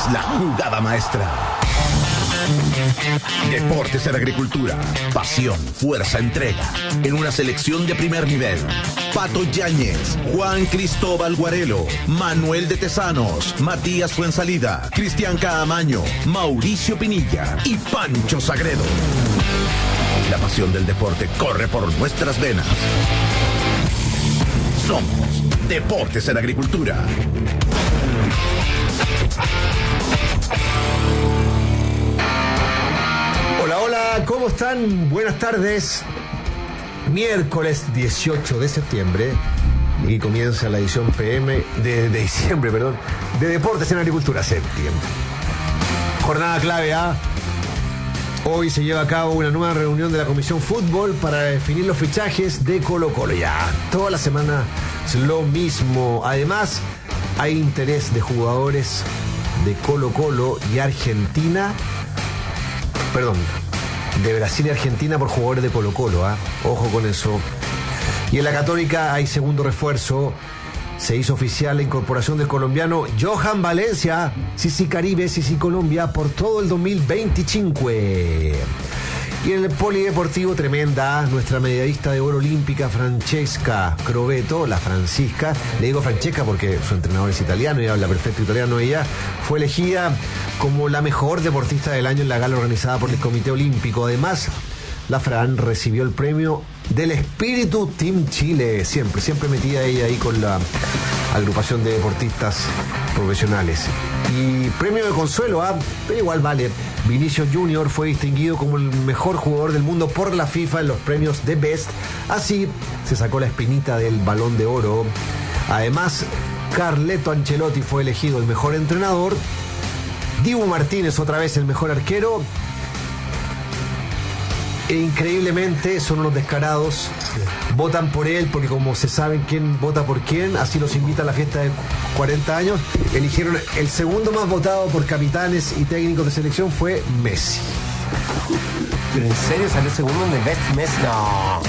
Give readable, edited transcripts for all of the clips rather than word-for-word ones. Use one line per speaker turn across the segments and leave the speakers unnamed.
la jugada maestra. Deportes en Agricultura. Pasión, fuerza, entrega. En una selección de primer nivel. Pato Yáñez, Juan Cristóbal Guarelo, Manuel de Tesanos, Matías Fuensalida, Cristian Caamaño, Mauricio Pinilla y Pancho Sagredo. La pasión del deporte corre por nuestras venas. Somos Deportes en Agricultura.
Hola, hola, ¿cómo están? Buenas tardes. Miércoles 18 de septiembre y comienza la edición de diciembre, de Deportes en Agricultura, septiembre. Jornada clave, Hoy se lleva a cabo una nueva reunión de la Comisión Fútbol para definir los fichajes de Colo-Colo. Ya, toda la semana es lo mismo. Además, hay interés de jugadores de Colo-Colo y Argentina. De Brasil y Argentina por jugadores de Colo-Colo, Ojo con eso. Y en la Católica hay segundo refuerzo. Se hizo oficial la incorporación del colombiano Johan Valencia, Sisi Caribe, Sisi Colombia, por todo el 2025. Y en el polideportivo, tremenda, nuestra medallista de oro olímpica, Francesca Crovetto, la Francisca, le digo Francesca porque su entrenador es italiano y habla perfecto italiano. Ella fue elegida como la mejor deportista del año en la gala organizada por el Comité Olímpico. Además, la Fran recibió el premio del Espíritu Team Chile, siempre metida ella ahí con la agrupación de deportistas profesionales. Y premio de consuelo, pero igual vale. Vinicius Junior fue distinguido como el mejor jugador del mundo por la FIFA en los premios The Best. Así se sacó la espinita del Balón de Oro. Además, Carleto Ancelotti fue elegido el mejor entrenador. Dibu Martínez otra vez el mejor arquero. E increíblemente son unos descarados, votan por él porque como se saben quién vota por quién, así los invita a la fiesta de 40 años, eligieron el segundo más votado por capitanes y técnicos de selección fue Messi.
¿Pero en serio salió segundo en el Best Messi? No.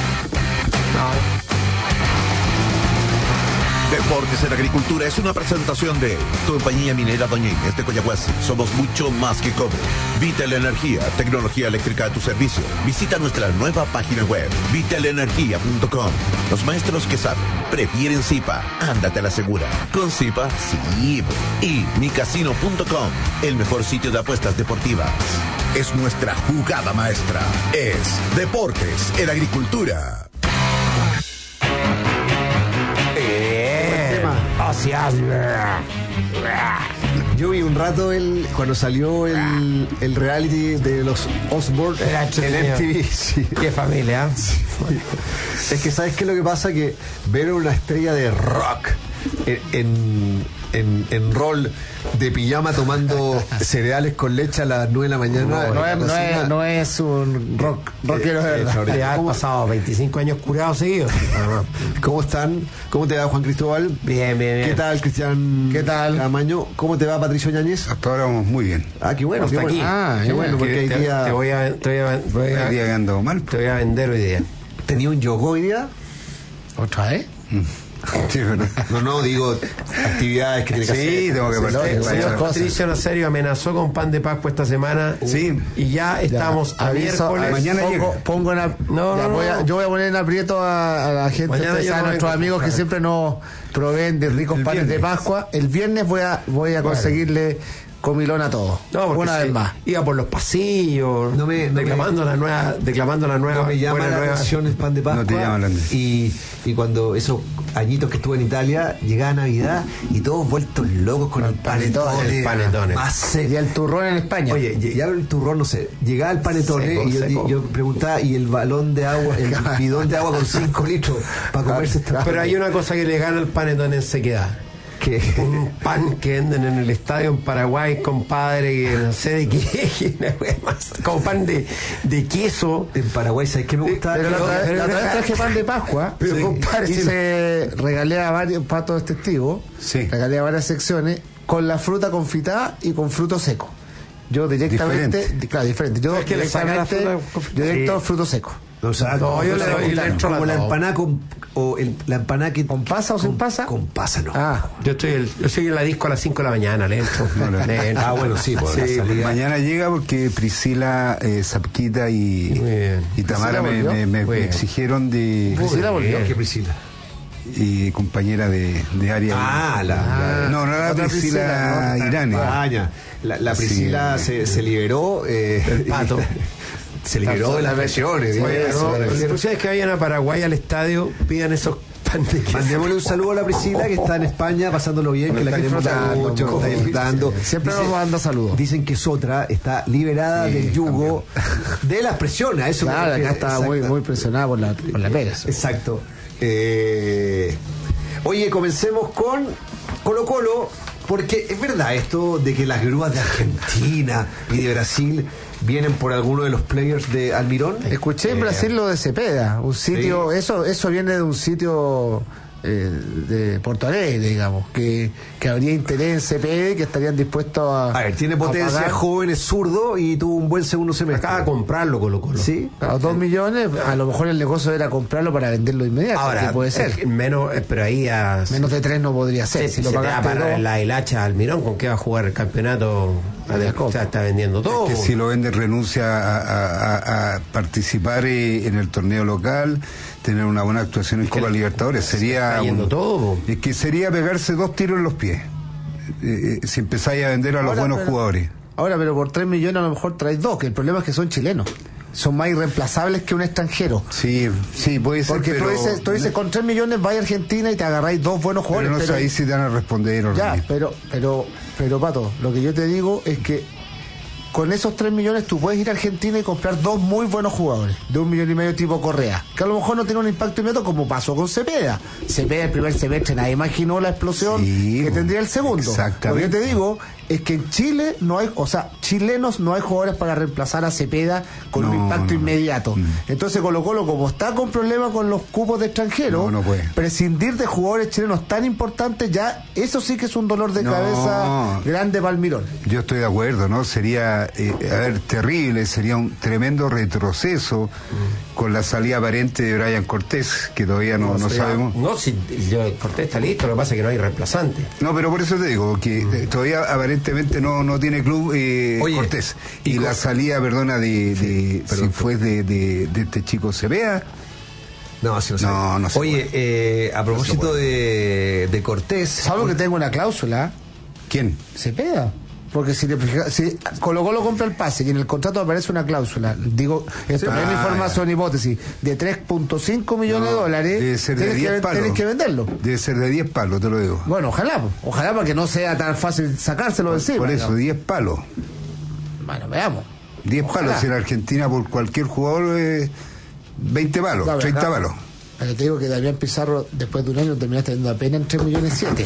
Deportes en Agricultura es una presentación de Compañía Minera Doña Inés de Coyahuasi. Somos mucho más que cobre. Vital Energía, tecnología eléctrica a tu servicio. Visita nuestra nueva página web, vitalenergia.com. Los maestros que saben, prefieren Zipa. Ándate a la segura. Con Zipa, sí. Y micasino.com, el mejor sitio de apuestas deportivas. Es nuestra jugada maestra. Es Deportes en Agricultura.
Yo vi un rato cuando salió el reality de los Osborne en MTV. Sí.
Qué familia.
Sí. Es que ¿sabes qué es lo que pasa? Que ver una estrella de rock en rol de pijama tomando cereales con leche a las 9 de la mañana.
No es un rockero de verdad. Ya han pasado 25 años curados seguidos.
¿Cómo están? ¿Cómo te va, Juan Cristóbal?
Bien.
¿Qué tal, Cristian?
¿Qué tal?
Camaño? ¿Cómo te va, Patricio Yáñez?
Hasta ahora vamos muy bien.
Qué bueno. Qué bueno. Qué bueno, porque hoy día...
Te voy a vender hoy día.
¿Tenía un yogo hoy día?
¿Otra vez?
Sí, ¿verdad?
No, digo actividades que tiene que hacer.
Sí, tengo que partir.
El señor Patricio Nazario amenazó con pan de Pascua esta semana.
Sí.
Y ya estamos a miércoles.
Mañana
yo voy a poner en aprieto a la gente, a nuestros amigos que siempre nos proveen de ricos panes de Pascua. El viernes voy a conseguirle comilón a todos. Una vez más.
Iba por los pasillos, declamando la nueva.
No me llama la atención el pan de Pascua.
No te llama la atención.
Y cuando esos añitos que estuve en Italia, llegaba Navidad y todos vueltos locos con el panetone.
Y el turrón en España.
Oye, ya el turrón, no sé. Llegaba el panetone y yo preguntaba, ¿y el balón de agua, el bidón de agua con 5 litros para comerse esta?
Pero hay una cosa que le gana el panetone en sequedad.
¿Qué?
Un pan que venden en el estadio en Paraguay, compadre, que no sé de qué, como pan de queso.
En Paraguay, ¿sabes qué me gusta?
Pero la otra vez traje pan de Pascua,
pero sí, compadre,
hice, regalé a varios patos testigos, regalé a varias secciones con la fruta confitada y con fruto seco. Yo directamente, diferente. Yo directamente, directo fruto seco.
O sea,
no, yo le doy
como la empanada o la empanada que...
¿Con pasa o sin pasa?
Con pasa, no.
Yo soy en la disco a las 5 de la mañana, lento.
Bueno, sí,
mañana llega porque Priscila, Zapquita y Tamara me exigieron de...
¿Priscila volvió?
¿Qué Priscila?
Y compañera de área. No era Priscila Irán.
La Priscila se liberó.
El pato.
Se liberó de las lesiones.
Ustedes que vayan a Paraguay al estadio, pidan esos panqueques.
Mandémosle un saludo a la Priscila que está en España pasándolo bien, que la queremos mucho, está disfrutando.
Siempre nos manda saludos.
Dicen que Sotra está liberada del yugo de las presiones. Eso
claro, acá está muy presionada por la pega.
Exacto. Oye, comencemos con Colo-Colo, porque es verdad esto de que las grúas de Argentina y de Brasil vienen por alguno de los players de Almirón.
Escuché en Brasil lo de Cepeda, un sitio, eso viene de un sitio de Porto Alegre, digamos, que habría interés en Cepeda, que estarían dispuestos a
ver, tiene potencia, es joven, es zurdo y tuvo un buen segundo semestre.
Acaba de comprarlo Colo-Colo.
Sí.
A 2 millones, a lo mejor el negocio era comprarlo para venderlo inmediato.
Ahora,
que puede ser.
Menos, pero ahí
menos de 3 no podría ser.
Si lo pagaste para la hilacha Almirón, ¿con qué va a jugar el campeonato? O sea, está vendiendo todo.
Es que si lo vende renuncia a participar en el torneo local, tener una buena actuación en Copa Libertadores. Sería
todo.
Es que sería pegarse 2 tiros en los pies si empezáis a vender a los buenos jugadores.
Ahora, pero por 3 millones a lo mejor traes 2, que el problema es que son chilenos. Son más irreemplazables que un extranjero.
Sí, puede ser.
Porque tú dices con 3 millones vais a Argentina y te agarráis 2 buenos jugadores.
Pero no sé ahí si te van a responder.
Ya, pero Pato, lo que yo te digo es que con esos 3 millones tú puedes ir a Argentina y comprar 2 muy buenos jugadores de 1,5 millones tipo Correa, que a lo mejor no tiene un impacto inmediato como pasó con Cepeda. Cepeda el primer semestre nadie imaginó la explosión que tendría el segundo. Lo que yo te digo es que en Chile no hay, chilenos no hay jugadores para reemplazar a Cepeda con un impacto inmediato. Entonces Colo-Colo, como está con problemas con los cupos de extranjeros, prescindir de jugadores chilenos tan importantes, ya eso sí que es un dolor de cabeza grande para Almirón.
Yo estoy de acuerdo, ¿no? Sería terrible, sería un tremendo retroceso con la salida aparente de Brian Cortés, que todavía no sabemos.
No, si Cortés está listo, lo que pasa es que no hay reemplazante.
No, pero por eso te digo que todavía aparentemente no tiene club Cortés. Y la salida, de este chico Cepeda.
No sé. Oye, a propósito de Cortés.
¿Sabes que tengo una cláusula?
¿Quién?
Cepeda. Porque si Colo-Colo compra el pase y en el contrato aparece una cláusula, digo, esto no es información, hipótesis, de 3.5 millones de dólares, tienes que venderlo.
Debe ser de 10 palos, te lo digo.
Bueno, ojalá para que no sea tan fácil sacárselo de encima.
Por eso, 10 palos.
Bueno, veamos.
10 palos en Argentina por cualquier jugador, 20 palos, 30 palos.
Pero te digo que Damián Pizarro, después de un año, terminaste teniendo apenas en 3 millones 7.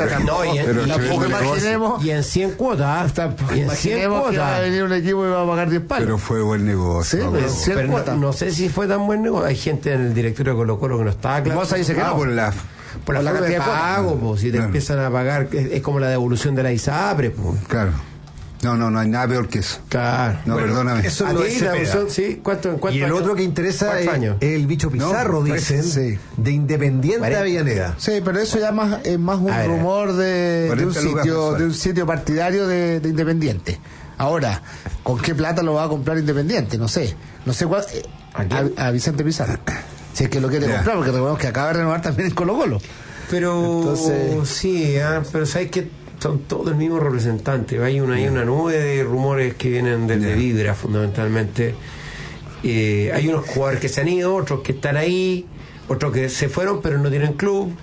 Tampoco imaginemos. Y en 100 cuotas.
Imaginemos que va a venir un equipo y va a pagar 10 palos.
Pero fue buen negocio.
Sí,
pero 100 cuotas. No sé si fue tan buen negocio. Hay gente en el directorio de Colo-Colo que no estaba claro.
Vos dice que no.
Por la
cantidad de pago, si te empiezan a pagar, es como la devolución de la ISAPRE.
Claro. No hay nada peor que eso.
Claro.
No, perdóname.
Eso lo es
sí, ¿cuánto
y el otro que interesa es el bicho Pizarro, dicen, de Independiente Avellaneda.
Sí, pero eso ya es más un rumor de un sitio partidario de Independiente. Ahora, ¿con qué plata lo va a comprar Independiente? No sé cuál. A Vicente Pizarro. Si es que lo quiere comprar, porque recordemos que acaba de renovar también el Colo-Colo.
Pero entonces, sí, pero sabes que son todos el mismo representante. Hay una nube de rumores que vienen desde Vibra, fundamentalmente. Hay unos jugadores que se han ido, otros que están ahí, otros que se fueron pero no tienen club.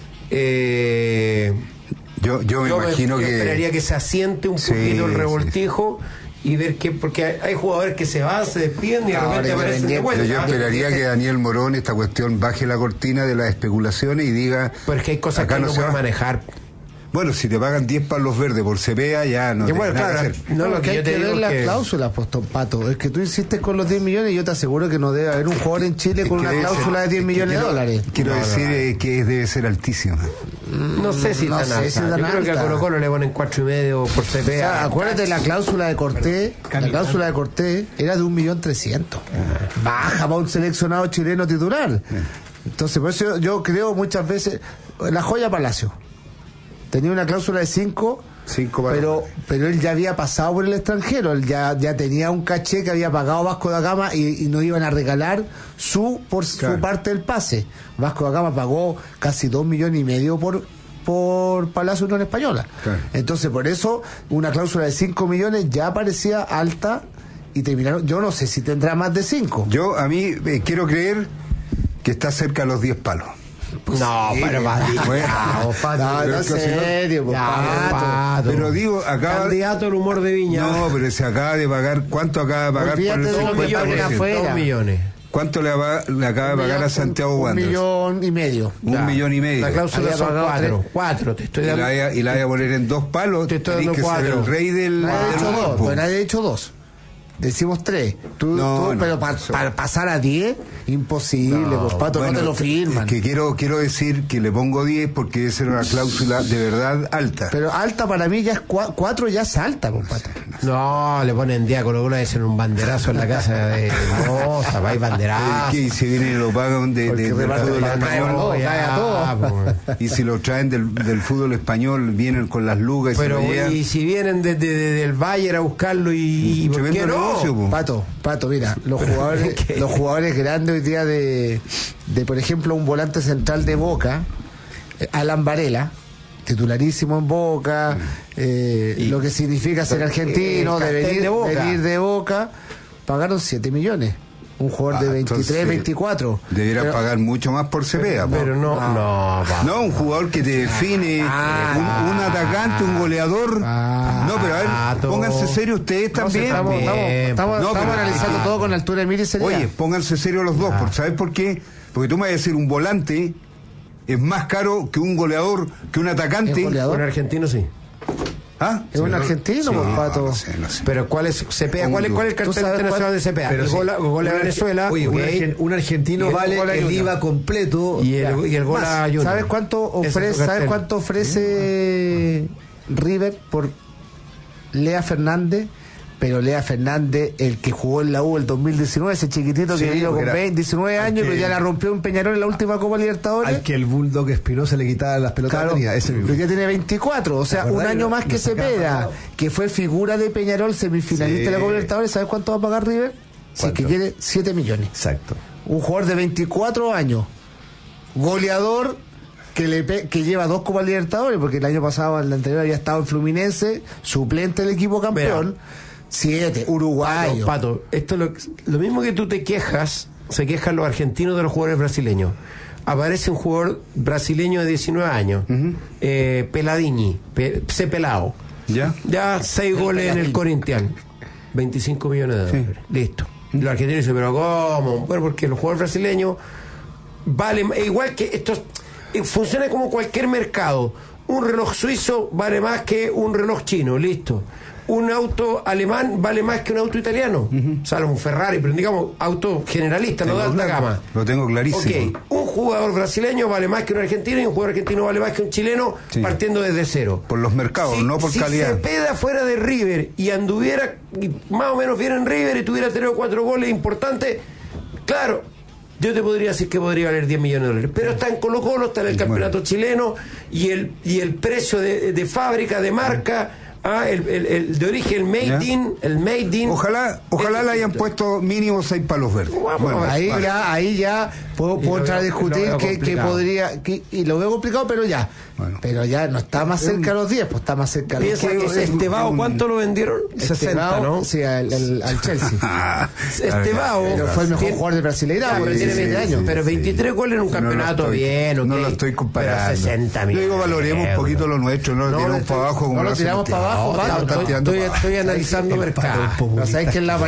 Yo me imagino que
esperaría que se asiente un poquito el revoltijo y ver que, porque hay jugadores que se van, se despiden y de repente aparecen de vuelta.
Yo esperaría que Daniel Morón, esta cuestión, baje la cortina de las especulaciones y diga...
Pero es que hay cosas que no puede manejar.
Bueno, si te pagan 10 palos verdes por Cepeda, ya no tienes nada que hacer.
No, lo que hay que ver las cláusulas, pues, Pato. Es que tú insistes con los 10 millones y yo te aseguro que no debe haber un jugador en Chile con una cláusula de 10 millones de dólares.
Quiero decir que debe ser altísima.
No sé si tan alta. Yo creo que a Colo-Colo le ponen 4,5 por Cepeda.
O sea, acuérdate, la cláusula de Cortés era de 1.300.000. Baja para un seleccionado chileno titular. Entonces, por eso yo creo muchas veces, la Joya Palacio tenía una cláusula de 5, pero él ya había pasado por el extranjero, él ya tenía un caché que había pagado Vasco da Gama y no iban a regalar su parte del pase. Vasco da Gama pagó casi 2,5 millones por Palacio Unión Española. Claro. Entonces, por eso, una cláusula de 5 millones ya parecía alta y terminaron. Yo no sé si tendrá más de 5.
Yo, a mí, quiero creer que está cerca de los 10 palos.
Pues no, sí, pero
en serio,
Pato. Pero digo, acaba.
Candidato al humor de Viña.
No, pero se acaba de pagar. ¿Cuánto acaba de pagar por el
50%? 2 millones.
¿Cuánto le acaba de pagar a Santiago Wanderers?
1,5 millones.
1,5 millones.
La cláusula son 4. Te estoy dando.
Y la voy a poner en 2 palos.
Te estoy dando 4.
El rey del.
Nadie ha hecho 2. Decimos 3. Pero para pasar a 10, imposible, pues Pato, bueno, no te lo firman.
Es que quiero decir que le pongo 10 porque esa era una cláusula de verdad alta.
Pero alta para mí ya es 4, ya es alta, pues Pato.
No, le ponen día con lo dicen un banderazo en la casa de Moza, vais banderazo.
Y si vienen y lo pagan del fútbol español. Y si lo traen del fútbol español, vienen con las lugas.
Pero y si vienen del Bayern a buscarlo y ¿por qué no?
Pato, mira, los jugadores grandes hoy día de por ejemplo, un volante central de Boca, Alan Varela, titularísimo en Boca, lo que significa ser argentino, de venir de Boca, pagaron 7 millones. Un jugador de 23, 24.
Debiera pagar mucho más por Cepeda.
Pero no,
un jugador que te define, un atacante, un goleador. No, pero a ver, pónganse serio ustedes también.
Estamos analizando todo con altura de mira y seriedad.
Oye, pónganse serio los dos, ¿sabes por qué? Porque tú me vas a decir, un volante es más caro que un goleador, que un atacante.
Un argentino sí.
¿Ah? Es un argentino, por Pato.
No sé.
Pero ¿cuál es Cepeda? ¿Cuál es el cartel internacional de Cepeda? El gol a Venezuela.
Oye, un argentino vale el IVA completo
y el gol a Junior.
¿Sabes cuánto ofrece River por Lea Fernández? Pero Lea Fernández, el que jugó en la U el 2019, ese chiquitito que vino con 19 años, pero ya la rompió en Peñarol en la última Copa Libertadores.
Al que el Bulldog Espinosa le quitaba las pelotas.
Claro, pero ya tiene 24, o sea, un año más que Cepeda, que fue figura de Peñarol, semifinalista de la Copa Libertadores. ¿Sabes cuánto va a pagar River? Si es que quiere 7 millones.
Exacto.
Un jugador de 24 años, goleador, que lleva 2 Copas Libertadores, porque el año pasado, el anterior, había estado en Fluminense, suplente del equipo campeón. 7, uruguayo.
Pato, esto es lo mismo que tú te quejas, se quejan los argentinos de los jugadores brasileños. Aparece un jugador brasileño de 19 años, Peladini, pelado. Ya 6 goles en el Corinthians, 25 millones de dólares. Listo. Los argentinos dicen, pero ¿cómo? Bueno, porque los jugadores brasileños valen, igual que esto, funciona como cualquier mercado. Un reloj suizo vale más que un reloj chino, listo. Un auto alemán vale más que un auto italiano. O sea, un Ferrari, pero digamos, auto generalista, no de alta gama.
Lo tengo clarísimo.
Ok, un jugador brasileño vale más que un argentino y un jugador argentino vale más que un chileno, partiendo desde cero.
Por los mercados, no por calidad.
Si Cepeda fuera de River y anduviera, más o menos viera en River y tuviera 3 o 4 goles importantes, claro, yo te podría decir que podría valer 10 millones de dólares. Pero está en Colo-Colo, está en el campeonato chileno y el precio de fábrica, de marca... el de origen el made in.
Ojalá le hayan puesto mínimo 6 palos verdes.
Bueno, ahí ya puedo entrar a discutir que podría, y lo veo complicado, pero ya. Bueno. Pero ya no está más cerca de los 10, pues está más cerca de los 10.
Estevao, ¿cuánto lo vendieron? 60, ¿no?
Sí, al Chelsea.
Estevao
fue el mejor jugador de Brasileirao, pero tiene 20 años.
Pero 23 goles en un campeonato bien,
no lo estoy comparando.
Pero 60 millones.
Yo digo, valoremos un poquito lo nuestro, no lo tiramos para abajo como
lo tiramos para abajo.
Estoy analizando mercado.
¿No sabes que en la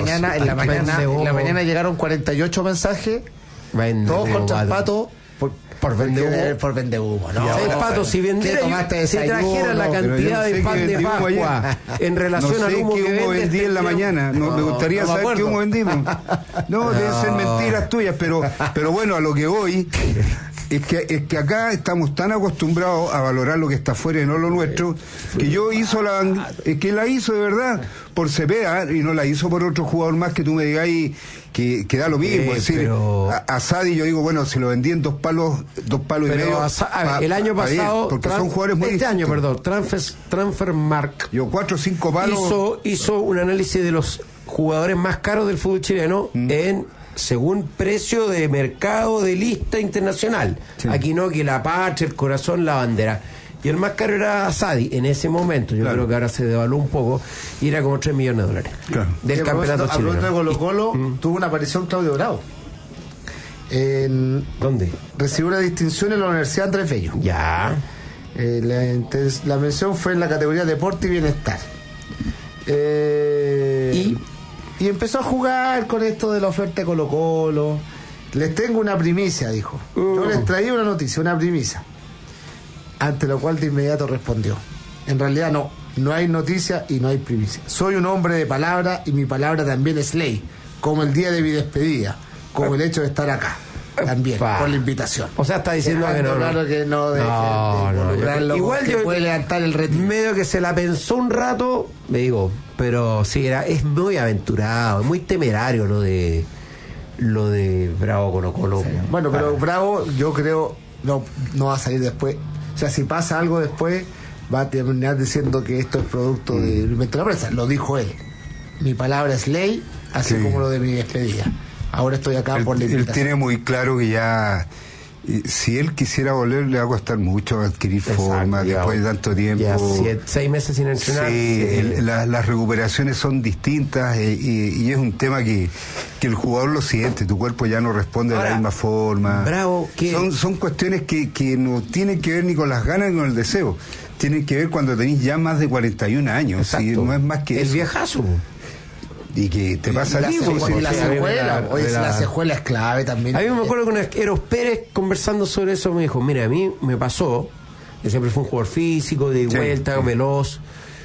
mañana llegaron 48 mensajes? Todos contra el Pato por vender humo, ¿no?
¿Sabes, Pato? Si trajera la cantidad de pan de Pascua en relación al humo que
vendí en la mañana, me gustaría saber qué humo vendimos. No, deben ser mentiras tuyas, pero bueno, a lo que voy Es que acá estamos tan acostumbrados a valorar lo que está afuera y no lo nuestro, que que la hizo de verdad por Cepeda y no la hizo por otro jugador más que tú me digáis que da lo mismo. Es decir, pero... a Sadi yo digo, bueno, si lo vendí en dos palos y medio.
El año pasado,
porque son jugadores muy
Transfermarkt,
yo 4 o 5 palos.
Hizo un análisis de los jugadores más caros del fútbol chileno según precio de mercado de lista internacional. Sí. Aquí no, que la patria, el corazón, la bandera. Y el más caro era Sadi en ese momento. Yo creo que ahora se devaluó un poco y era como $3 millones.
Claro. Del campeonato chileno. Hablando de Colo-Colo, tuvo una aparición Claudio Bravo.
¿Dónde?
Recibió una distinción en la Universidad Andrés Bello.
Ya.
La mención fue en la categoría Deporte y Bienestar. Y empezó a jugar con esto de la oferta de Colo-Colo. Les tengo una primicia, dijo. Yo les traía una noticia, una primicia. Ante lo cual de inmediato respondió: en realidad no hay noticia y no hay primicia. Soy un hombre de palabra y mi palabra también es ley, como el día de mi despedida, como el hecho de estar acá. También, por la invitación.
O sea, está diciendo que no.
Claro que no deje
igual yo
puede levantar el retiro.
Medio que se la pensó un rato, me digo, pero sí, es muy aventurado, es muy temerario lo de Bravo Colo-Colo.
Sí. Bueno, pero Bravo, yo creo, no va a salir después. O sea, si pasa algo después, va a terminar diciendo que esto es producto de la prensa. Lo dijo él. Mi palabra es ley, así como lo de mi despedida. Ahora estoy acá por la invitación.
Él tiene muy claro que ya, si él quisiera volver, le va a costar mucho adquirir forma después de tanto tiempo.
Ya 6 meses sin entrenar.
Sí. Las recuperaciones son distintas y es un tema que el jugador lo siente. Tu cuerpo ya no responde de la misma forma.
Bravo,
son cuestiones que no tienen que ver ni con las ganas ni con el deseo. Tienen que ver cuando tenés ya más de 41 años. ¿Sí? No es más que
el
eso.
viejazo.
Y que te pasa
la secuela es clave también.
A mí me acuerdo que Eros Pérez, conversando sobre eso, me dijo: mira, a mí me pasó, yo siempre fui un jugador físico, de vuelta, veloz,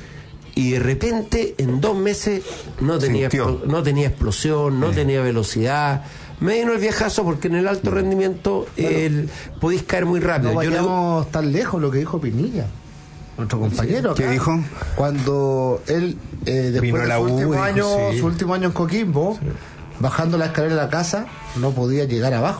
y de repente en 2 meses no tenía explosión, no tenía velocidad. Me vino el viejazo porque en el alto rendimiento podís caer muy rápido.
No vayamos tan lejos, lo que dijo Pinilla, nuestro compañero acá.
¿Qué dijo?
Cuando él, después de su último año en Coquimbo, bajando la escalera de la casa, no podía llegar abajo.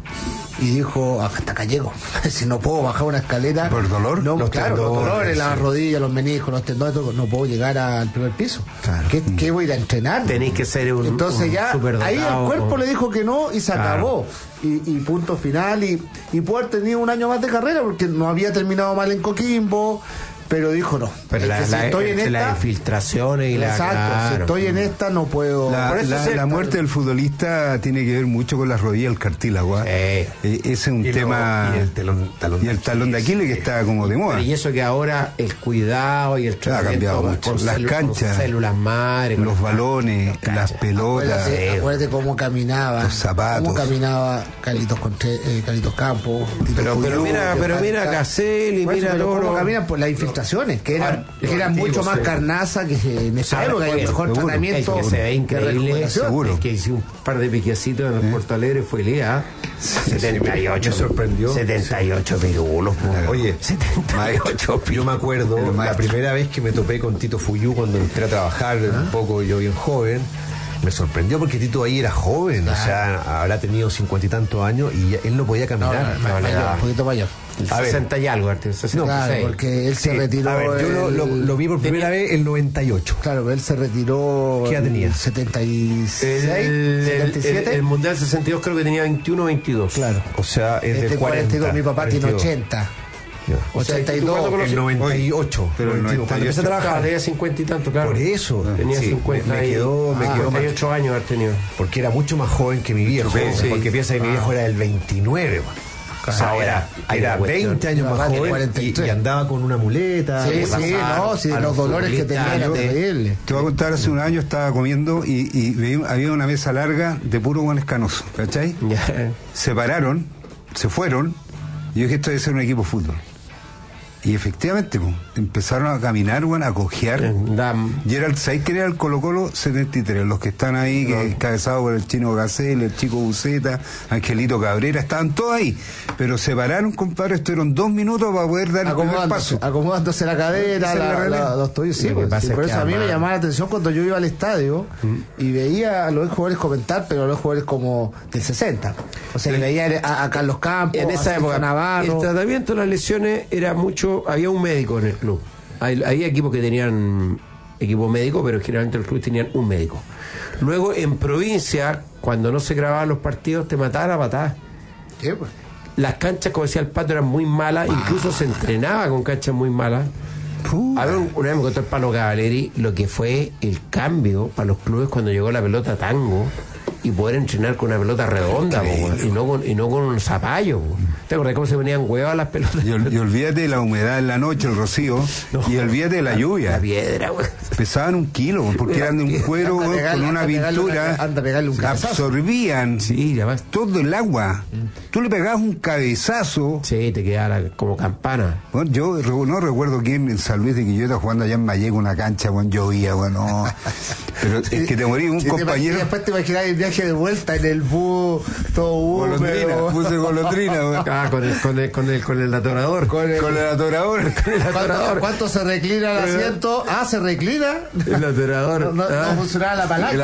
Y dijo: hasta acá llego. Si no puedo bajar una escalera.
¿Por dolor?
No, los dolores, las rodillas, los meniscos, los tendones, no puedo llegar al primer piso. Claro. ¿Qué voy a ir a entrenar?
Tenéis que ser
Entonces ya ahí el cuerpo le dijo que no y se acabó. Y punto final. Y pudo haber tenido un año más de carrera porque no había terminado mal en Coquimbo. Pero dijo no.
Pero las infiltraciones y
si estoy en esta no puedo.
La muerte del futbolista tiene que ver mucho con las rodillas, el cartílago. Ese es un tema. Y el talón de Aquiles que está como de moda.
Y eso que ahora el cuidado y el
tratamiento ha cambiado mucho. Las canchas,
células madres,
los balones, las pelotas.
Acuérdate cómo caminaba.
Los zapatos.
Cómo caminaba Carlitos Campos.
Pero mira Caselli, mira
cómo caminan por la infiltración. Que eran mucho más carnaza que en esa época, hay mejor tratamiento.
Que se ve increíble,
seguro.
Que hizo un par de piquecitos en el Porto Alegre, fue Lea. 78.
Me sorprendió.
78 pirulos.
Oye,
78
yo me acuerdo la primera vez que me topé con Tito Fuyú cuando entré a trabajar, un poco yo bien joven. Me sorprendió porque Tito ahí era joven, o sea, habrá tenido 50 y tantos años y él no podía caminar. Un poquito mayor.
60 y algo, 66.
Claro, porque él se retiró.
A ver, yo lo vi por primera vez en el 98.
Claro, pero él se retiró.
¿Qué edad tenía?
76,
77. El Mundial 62 creo que tenía 21 o 22.
Claro.
O sea, es de 42.
Mi papá 42. Tiene 80. 82.
El 98.
Pero el 98.
Cuando empecé a trabajar.
Tenía 50 y tanto, claro.
Por eso.
Tenía 50
me quedó
58 años haber tenido.
Porque era mucho más joven que mi viejo. Porque piensa que mi viejo era del 29, o sea, era 20 años más joven y andaba con una muleta.
Los dolores que tenía eran terribles.
Te voy a contar, hace un año estaba comiendo y había una mesa larga de puro Juan Escanoso, ¿cachai? Se pararon, se fueron y yo dije: esto debe ser un equipo de fútbol. Y efectivamente, empezaron a caminar, a cojear. Y era ¿sabéis quién era el Colo-Colo? 73, los que están ahí, encabezados por el Chino Gacel, el Chico Buceta, Angelito Cabrera, estaban todos ahí. Pero se pararon, compadre, estuvieron 2 minutos para poder dar el primer paso.
Acomodándose la cadera, los tobillos. Sí, por eso a mí me llamaba la atención cuando yo iba al estadio y veía a los jugadores comentar, pero a los jugadores como del 60. O sea, le veía a Carlos Campos,
en esa época,
Navarro.
El tratamiento de las lesiones era mucho. Había un médico en el club. Había equipos que tenían equipo médico, pero generalmente los clubes tenían un médico. Luego, en provincia, cuando no se grababan los partidos, te mataban a patadas.
¿Qué, pues?
Las canchas, como decía el Pato, eran muy malas. Incluso se entrenaba con canchas muy malas. A ver, una vez me contó el Pano Cavaleri lo que fue el cambio para los clubes cuando llegó la pelota tango y poder entrenar con una pelota redonda, y no con un zapallo. ¿Te acuerdas cómo se venían huevas las pelotas?
Y olvídate de la humedad en la noche, el rocío, y olvídate de la lluvia.
La piedra, güey.
Pesaban 1 kilo, porque eran de un cuero con una pintura, absorbían todo el agua. Tú le pegabas un cabezazo.
Sí, te quedaba como campana.
Bueno, yo no recuerdo quién en San Luis de Quillota jugando allá en Mayeco una cancha, llovía, pero es que te morí un compañero.
Y después te imaginas el viaje de vuelta en el bus, todo húmedo.
Puse golondrina,
con el atorador.
Con el atorador.
¿Cuánto se reclina el asiento? ¿Se reclina?
El atorador.
No funcionaba la palanca.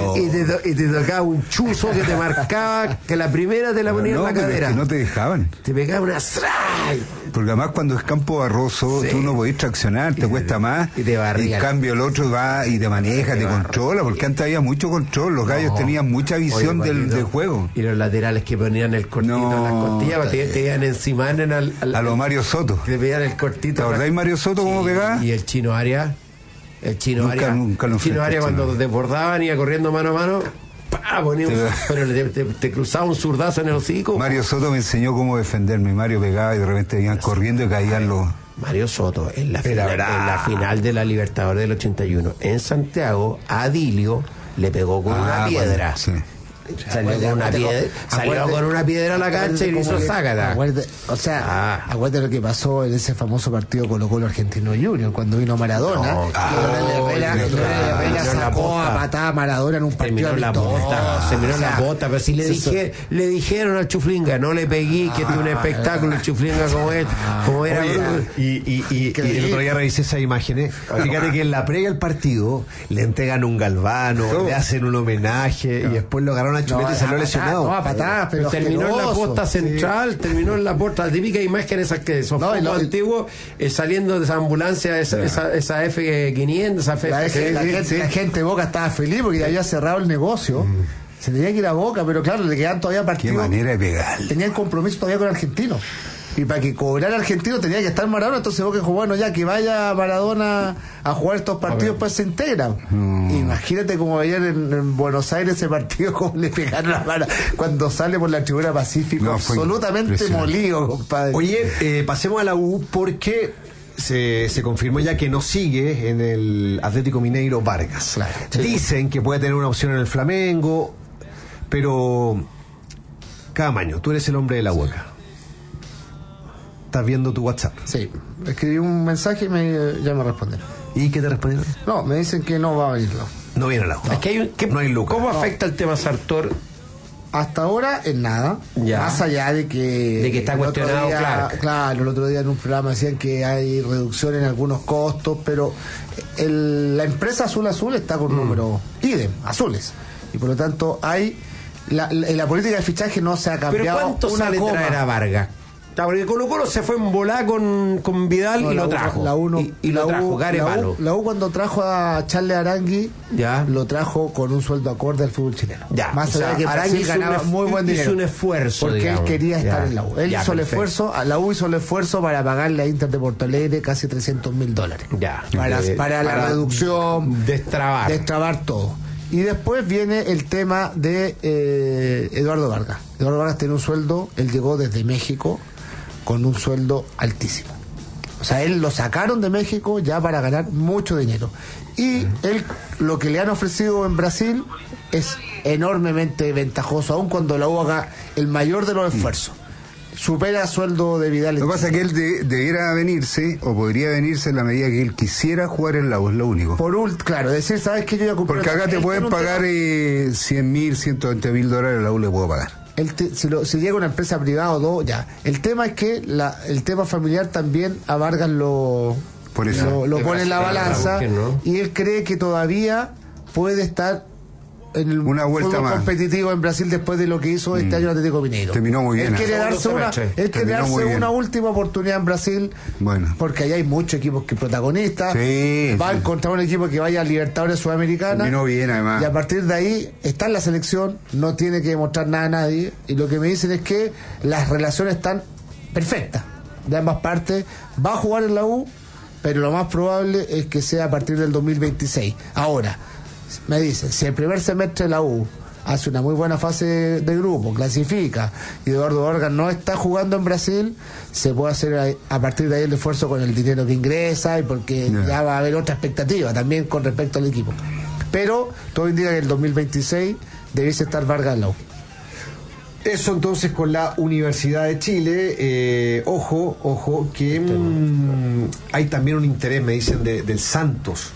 Y te tocaba un chuzo que te marcaba que la primera te la ponía en la cadera.
Es que no te dejaban.
Te pegaba una ¡stray!
Porque además cuando es campo barroso, tú no podés traccionar, te cuesta más.
Y te barriga.
En cambio el otro va y te maneja, te controla, porque antes había mucho control, los gallos tenían mucha visión del juego.
Y los laterales que ponían el cortito en las costillas, te iban encima
a lo Mario Soto.
Te pedían el cortito.
¿Te acordáis Mario Soto cómo pegaba?
Y el Chino Arias.
Nunca lo
Chino Arias cuando desbordaban iba corriendo mano a mano. Pero te cruzaba un zurdazo en el hocico.
Mario Soto me enseñó cómo defenderme. Mario pegaba y de repente iban corriendo y caían los.
Mario Soto en la final de la Libertadores del 81 en Santiago, a Dilio le pegó con una piedra.
Sí.
Salió con una piedra a la cancha y le hizo sácata.
Acuérdate lo que pasó en ese famoso partido Colo-Colo Argentino Junior cuando vino Maradona. Herrera sacó a patada a Maradona en un partido.
Terminó la bota, pero si le dijeron al Chuflinga, no le pegué, que tiene un espectáculo el Chuflinga como era.
Y el otro día revisé esas imágenes. Fíjate que en la previa del partido le entregan un galvano, le hacen un homenaje y después lo agarraron a Chupete y salió lesionado.
Pero
terminó en la posta central, terminó en la posta. La típica imagen esa que esos fondos antiguos saliendo de esa ambulancia, esa F500, esa
la gente de Boca estaba feliz porque ya había cerrado el negocio. Se tenía que ir a Boca, pero claro, le quedaban todavía partidos.
Qué manera de pegar.
Tenían compromiso todavía con Argentino. Y para que cobrara Argentino tenía que estar Maradona, entonces Boca dijo, bueno, ya que vaya Maradona a jugar estos partidos, pues se integra. Imagínate cómo veían en Buenos Aires ese partido, cómo le pegaron la mano cuando sale por la tribuna Pacífico, absolutamente molido, compadre.
Oye, pasemos a la U porque se confirmó ya que no sigue en el Atlético Mineiro Vargas.
Claro.
Dicen que puede tener una opción en el Flamengo, pero Camaño, tú eres el hombre de la hueca. Estás viendo tu WhatsApp.
Sí, escribí un mensaje y ya me respondieron.
¿Y qué te respondieron?
No, me dicen que no va a venir.
No viene la U.
Es que
no hay lucas.
¿Cómo afecta el tema Sartor?
Hasta ahora en nada, más allá de que
está cuestionado Clark.
Claro, el otro día en un programa decían que hay reducción en algunos costos, pero la empresa Azul está con números idem, azules, y por lo tanto hay la política de fichaje no se ha cambiado.
¿Pero cuánto sale traer a Vargas? Porque Colo-Colo se fue en volá con Vidal y lo trajo.
La U cuando trajo a Charles Arangui, lo trajo con un sueldo acorde al fútbol chileno. Más allá de que Arangui ganaba muy buen dinero.
Hizo un esfuerzo.
Porque él quería estar en la U. Él hizo el esfuerzo, la U hizo el esfuerzo para pagarle a Inter de Porto Alegre casi $300,000. Para la reducción, destrabar todo. Y después viene el tema de Eduardo Vargas. Eduardo Vargas tiene un sueldo, él llegó desde México con un sueldo altísimo. O sea, él lo sacaron de México ya para ganar mucho dinero. Y él, lo que le han ofrecido en Brasil es enormemente ventajoso, aun cuando la U haga el mayor de los esfuerzos. supera sueldo de Vidal.
Lo que pasa es que él debiera venirse, o podría venirse en la medida que él quisiera jugar en la U, es lo único.
Claro, decir, ¿sabes qué? Yo ya
porque acá te pueden pagar $100,000, $120,000, la U le puedo pagar.
Si llega una empresa privada o dos, ya. El tema es que el tema familiar también a Vargas lo pone en la balanza, ¿no? Y él cree que todavía puede estar en
una vuelta más
competitivo en Brasil después de lo que hizo este año Atlético Mineiro.
Terminó muy bien.
Él quiere darse una última oportunidad en Brasil, porque allá hay muchos equipos que protagonistas, va a encontrar un equipo que vaya a Libertadores Sudamericana.
Terminó bien, además.
Y a partir de ahí está en la selección, no tiene que demostrar nada a nadie, y lo que me dicen es que las relaciones están perfectas de ambas partes. Va a jugar en la U, pero lo más probable es que sea a partir del 2026. Ahora, me dicen, si el primer semestre la U hace una muy buena fase de grupo, clasifica, y Eduardo Vargas no está jugando en Brasil, se puede hacer a partir de ahí el esfuerzo con el dinero que ingresa, y porque ya va a haber otra expectativa también con respecto al equipo. Pero todo indica que el 2026 debiese estar Vargas en la U.
Eso entonces con la Universidad de Chile. Ojo, que hay también un interés, me dicen, del Santos.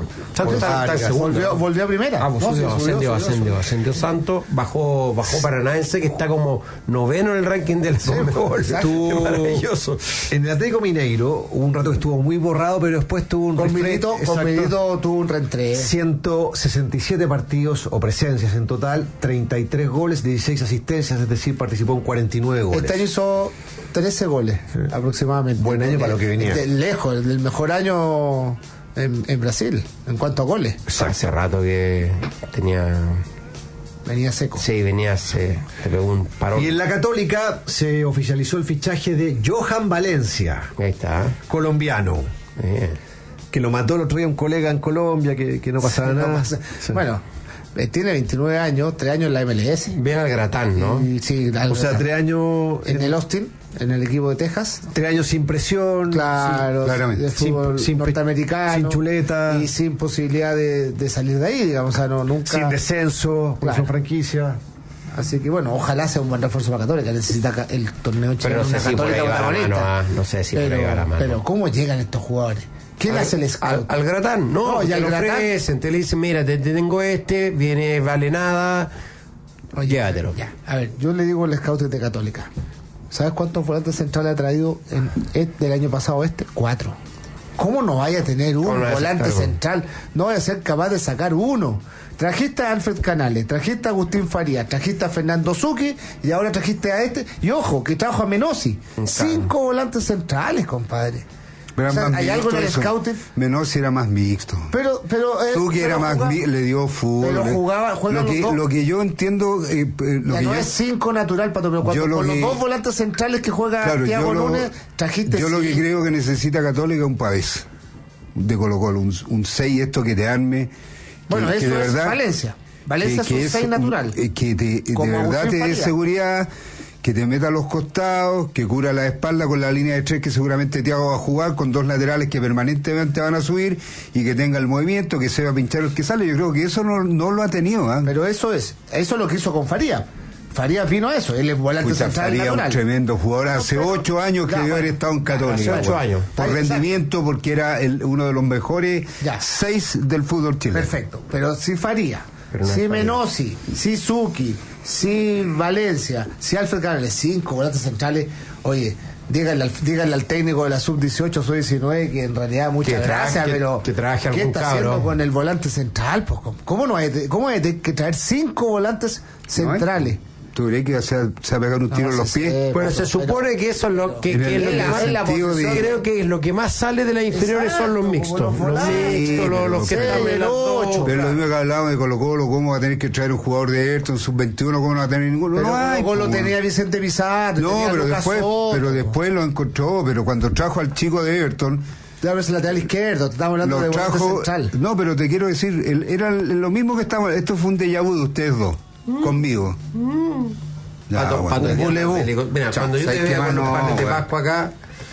Volvió a primera. Ascendió Santos, bajó Paranaense, que está como noveno en el ranking de la
maravilloso. En el Atlético Mineiro hubo un rato que estuvo muy borrado, pero después tuvo un
Milito tuvo un reentré.
167 partidos o presencias en total, 33 goles, 16 asistencias, es decir, participó en 49 goles.
Este año hizo 13 goles aproximadamente.
Buen año para lo que venía.
Lejos, el mejor año en Brasil, en cuanto a goles.
Hace rato que
venía seco.
Sí, se pegó un parón.
Y en la Católica se oficializó el fichaje de Johan Valencia.
Ahí está.
Colombiano. Que lo mató el otro día un colega en Colombia, que no pasaba nada.
Bueno, tiene 29 años, 3 años en la MLS.
Bien al Gratán, ¿no?
Sí, 3 años
en el Austin, en el equipo de Texas.
3 años sin presión.
Claro, de fútbol sin norteamericano.
Sin chuleta.
Y sin posibilidad de salir de ahí, digamos. O sea, nunca.
Sin descenso, por su franquicia.
Así que bueno, ojalá sea un buen refuerzo para Católica. Necesita el torneo chileno.
Pero no sé si por ahí va la mano. No sé si por ahí va la mano.
Pero ¿cómo llegan estos jugadores? ¿Quién hace el scout?
Al Gratán, no,
ya
te lo ofrecen, te le dicen, mira, te tengo viene, vale nada, llévatelo.
Ya. A ver, yo le digo al scout de Católica, ¿sabes cuántos volantes centrales ha traído del año pasado 4? ¿Cómo no vaya a tener un volante central? No vaya a ser capaz de sacar uno. Trajiste a Alfred Canales, trajiste a Agustín Farías, trajiste a Fernando Zucchi y ahora trajiste a y ojo, que trajo a Menossi. 5 volantes centrales, compadre.
Pero
hay algo en el scouting.
Menossi era más mixto.
Pero
Zucchi era más le dio fútbol.
Pero juega
lo que yo entiendo.
No es 5 natural, Pato, pero cuando con los 2 volantes centrales que juega Thiago Nunes, trajiste.
Yo lo que creo que necesita Católica es un Pavés de Colo-Colo, un 6 esto que te arme.
Bueno, eso
de
es
verdad,
Valencia. Valencia es un 6 natural.
Que de verdad te dé seguridad, que te meta a los costados, que cura la espalda con la línea de 3 que seguramente Thiago va a jugar, con 2 laterales que permanentemente van a subir, y que tenga el movimiento, que sepa pinchar el que sale. Yo creo que eso no lo ha tenido.
Pero eso es lo que hizo con Farías. Farías vino a eso, él es volante central
Farías
natural.
Un tremendo jugador, hace 8 años que debió haber estado en Católica.
Hace 8 años.
Por rendimiento, porque era uno de los mejores 6 del fútbol chileno.
Perfecto, pero si Farías, si Menossi, si Zucchi, si Valencia, si Alfred Canales, 5 volantes centrales, oye, díganle al técnico de la sub-18, sub-19, que en realidad muchas gracias, pero
¿qué está
haciendo con el volante central? Pues, ¿cómo hay que traer 5 volantes centrales?
¿Tú crees que se va a pegar un tiro en los pies?
Pero se supone que eso es lo que creo que lo que más sale de las inferiores son los mixtos. Los que están en las 8.
Pero lo mismo que hablábamos de Colo-Colo, ¿cómo va a tener que traer un jugador de Everton sub-21? ¿Cómo no va a tener ninguno?
Colo tenía Vicente Pizarro.
No, pero después lo encontró. Pero cuando trajo al chico de Everton,
claro, es el lateral izquierdo, te estamos hablando de volante central.
No, pero te quiero decir, era lo mismo que estamos. Esto fue un déjà vu de ustedes dos, conmigo.
Cuando yo te vea con los panes de Pascua acá,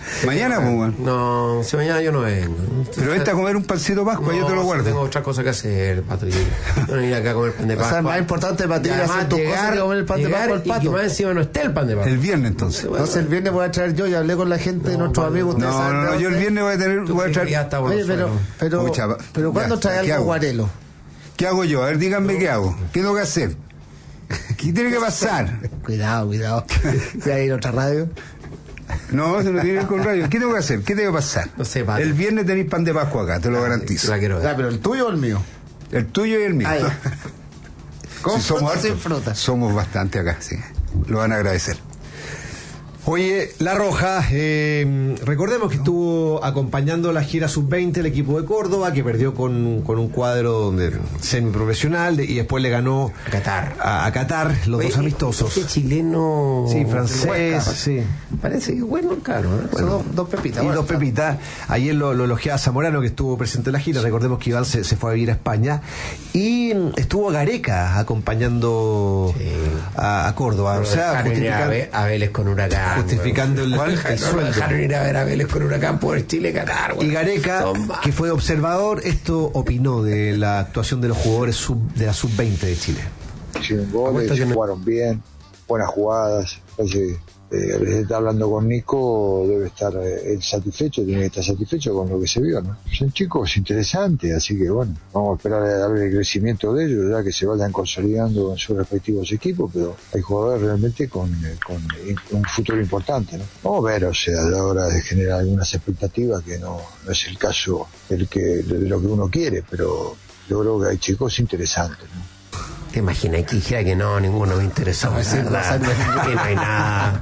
Mañana, pues, bueno.
No, si mañana yo no vengo.
Pero vente a comer un pancito Pascua, yo te lo guardo.
Tengo otra cosa que hacer, Pato. No venir acá a comer pan de Pascua.
O sea, más importante para ti hacer tus cosas que comer el pan de Pascua al Pato.
Y que más encima no esté el pan de Pascua.
El viernes, entonces.
Entonces el viernes voy a traer yo, ya hablé con la gente de nuestros amigos.
No, yo el viernes voy a traer.
Oye, pero ¿cuándo trae algo Guarelo?
¿Qué hago yo? A ver, díganme qué hago. ¿Qué tengo que hacer? ¿Qué tiene que pasar?
Cuidado. Voy a ir a otra radio.
No, se no tiene que ir con radio. ¿Qué tengo que hacer? ¿Qué tengo que pasar?
No sé, Pato.
El viernes tenéis pan de Pascua acá, te lo garantizo.
La quiero ver.
Pero ¿el tuyo o el mío?
El tuyo y el mío.
¿Cómo
somos
sin fruta?
Somos bastante acá, sí. Lo van a agradecer.
Oye, La Roja, recordemos que estuvo acompañando la gira sub-20 el equipo de Córdoba, que perdió con un cuadro semiprofesional y después le ganó a Qatar los dos amistosos.
Este chileno...
Sí, francés, sí.
Parece que es bueno, claro.
Son dos pepitas.
Y dos pepitas. Ayer lo elogiaba Zamorano, que estuvo presente en la gira. Recordemos que Iván se fue a vivir a España. Y estuvo Gareca acompañando a Córdoba.
Pero
o sea,
a Vélez con Huracán.
Justificando el sueldo.
Dejaron ir a ver a Vélez con Huracán por Chile-Qatar.
Y Gareca, que fue observador, esto opinó de la actuación de los jugadores de la sub-20 de Chile.
Hicieron goles, jugaron bien, buenas jugadas. Está hablando con Nico, debe estar satisfecho, tiene que estar satisfecho con lo que se vio, ¿no? Son chicos interesantes, así que bueno, vamos a esperar a ver el crecimiento de ellos, ya que se vayan consolidando en sus respectivos equipos, pero hay jugadores realmente con un futuro importante, ¿no? Vamos a ver, o sea, a la hora de generar algunas expectativas, que no es el caso de lo que uno quiere, pero yo creo que hay chicos interesantes, ¿no?
¿Te imaginas que dijera que no, ninguno me interesó? Que no hay nada.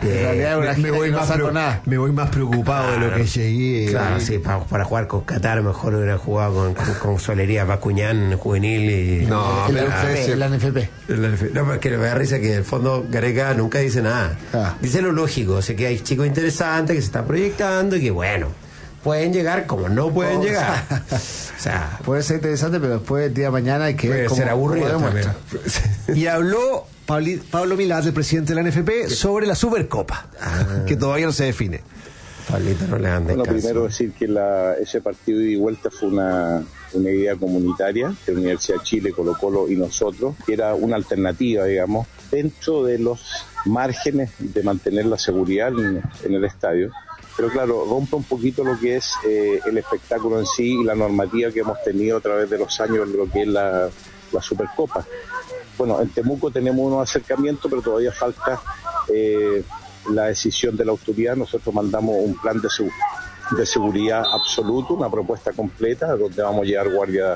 Me voy más preocupado de lo que llegué.
Claro, sí, para jugar con Qatar mejor hubiera jugado con Solería Bascuñán juvenil y...
No, la NFP.
No, pero es que me da risa que en el fondo Gareca nunca dice nada. Dice lo lógico, o sea, que hay chicos interesantes que se están proyectando y que bueno, pueden llegar como no pueden llegar. O sea,
puede ser interesante, pero después el día de mañana hay que ver cómo
ser aburrido también.
Y habló Pablo Milad, el presidente de la NFP, sobre la Supercopa, que todavía no se define.
Pablito, no le dan descanso.
Bueno, primero decir que ese partido de ida y vuelta fue una idea comunitaria de la Universidad de Chile, Colo-Colo y nosotros, que era una alternativa, digamos, dentro de los márgenes de mantener la seguridad en el estadio. Pero claro, rompe un poquito lo que es el espectáculo en sí y la normativa que hemos tenido a través de los años de lo que es la Supercopa. Bueno, en Temuco tenemos unos acercamientos, pero todavía falta la decisión de la autoridad. Nosotros mandamos un plan de seguridad absoluto, una propuesta completa, donde vamos a llevar guardias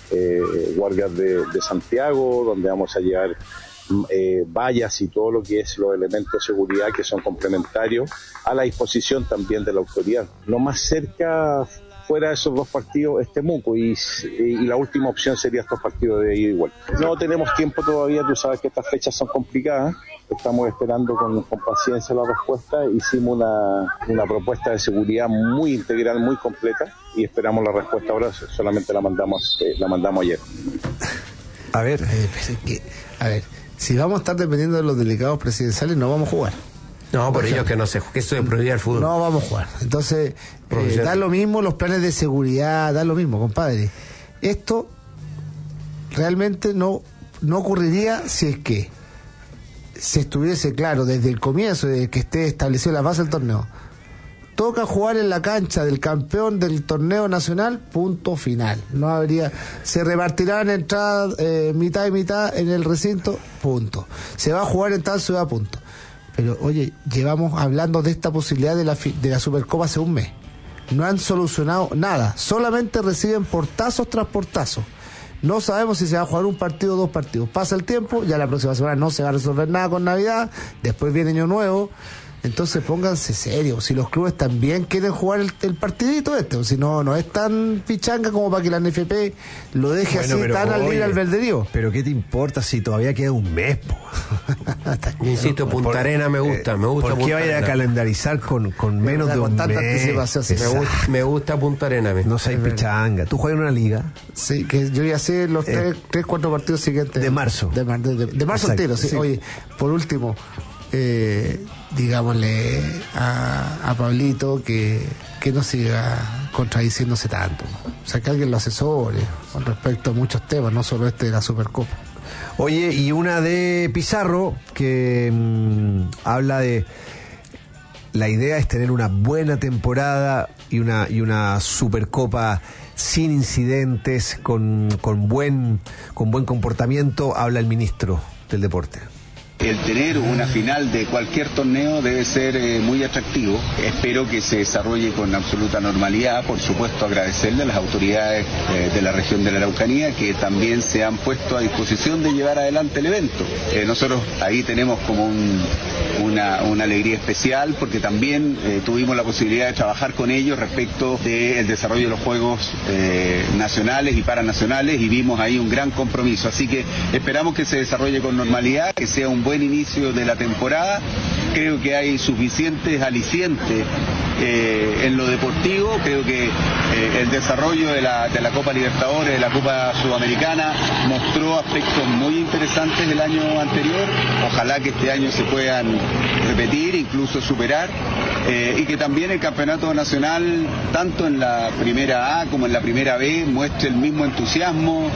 de Santiago, donde vamos a llevar vallas y todo lo que es los elementos de seguridad que son complementarios a la disposición también de la autoridad. Lo más cerca fuera de esos dos partidos es Temuco y la última opción sería estos partidos de ida y vuelta. No tenemos tiempo todavía, tú sabes que estas fechas son complicadas, estamos esperando con paciencia la respuesta. Hicimos una propuesta de seguridad muy integral, muy completa y esperamos la respuesta ahora, solamente la mandamos ayer.
A ver, si vamos a estar dependiendo de los delegados presidenciales, no vamos a jugar.
No, por ellos que no se que esto es prohibir el fútbol.
No vamos a jugar. Entonces, da lo mismo los planes de seguridad, da lo mismo, compadre. Esto realmente no ocurriría si es que se estuviese claro desde el comienzo, desde que esté establecido la base del torneo. Toca jugar en la cancha del campeón del torneo nacional, punto final. No habría, se repartirán entradas mitad y mitad en el recinto, punto. Se va a jugar en tal ciudad, punto. Pero oye, llevamos hablando de esta posibilidad de la Supercopa hace un mes. No han solucionado nada, solamente reciben portazos tras portazos. No sabemos si se va a jugar un partido o dos partidos. Pasa el tiempo, ya la próxima semana no se va a resolver nada con Navidad, después viene Año Nuevo. Entonces pónganse serios, si los clubes también quieren jugar el partidito o si no es tan pichanga como para que la NFP lo deje así tan al libre albedrío.
Pero ¿qué te importa si todavía queda un mes?
Insisto, Punta Arena me gusta.
¿Por qué vaya a calendarizar con menos de un mes?
Me gusta Punta Arena.
No seas pichanga. ¿Tú juegas en una liga?
Sí, que yo ya sé los 3-4 partidos siguientes.
De marzo.
De marzo entero, sí. Oye, por último, digámosle a Pablito que no siga contradiciéndose tanto. O sea, que alguien lo asesore con respecto a muchos temas, no solo de la Supercopa.
Oye, y una de Pizarro que habla de la idea es tener una buena temporada y una Supercopa sin incidentes, con buen comportamiento. Habla el ministro del Deporte.
El tener una final de cualquier torneo debe ser muy atractivo. Espero que se desarrolle con absoluta normalidad. Por supuesto, agradecerle a las autoridades de la región de la Araucanía que también se han puesto a disposición de llevar adelante el evento. Nosotros ahí tenemos como una alegría especial porque también tuvimos la posibilidad de trabajar con ellos respecto del desarrollo de los Juegos nacionales y paranacionales y vimos ahí un gran compromiso. Así que esperamos que se desarrolle con normalidad, que sea un buen inicio de la temporada. Creo que hay suficientes alicientes en lo deportivo. Creo que el desarrollo de la Copa Libertadores, de la Copa Sudamericana, mostró aspectos muy interesantes del año anterior. Ojalá que este año se puedan repetir, incluso superar, y que también el campeonato nacional, tanto en la primera A como en la primera B, muestre el mismo entusiasmo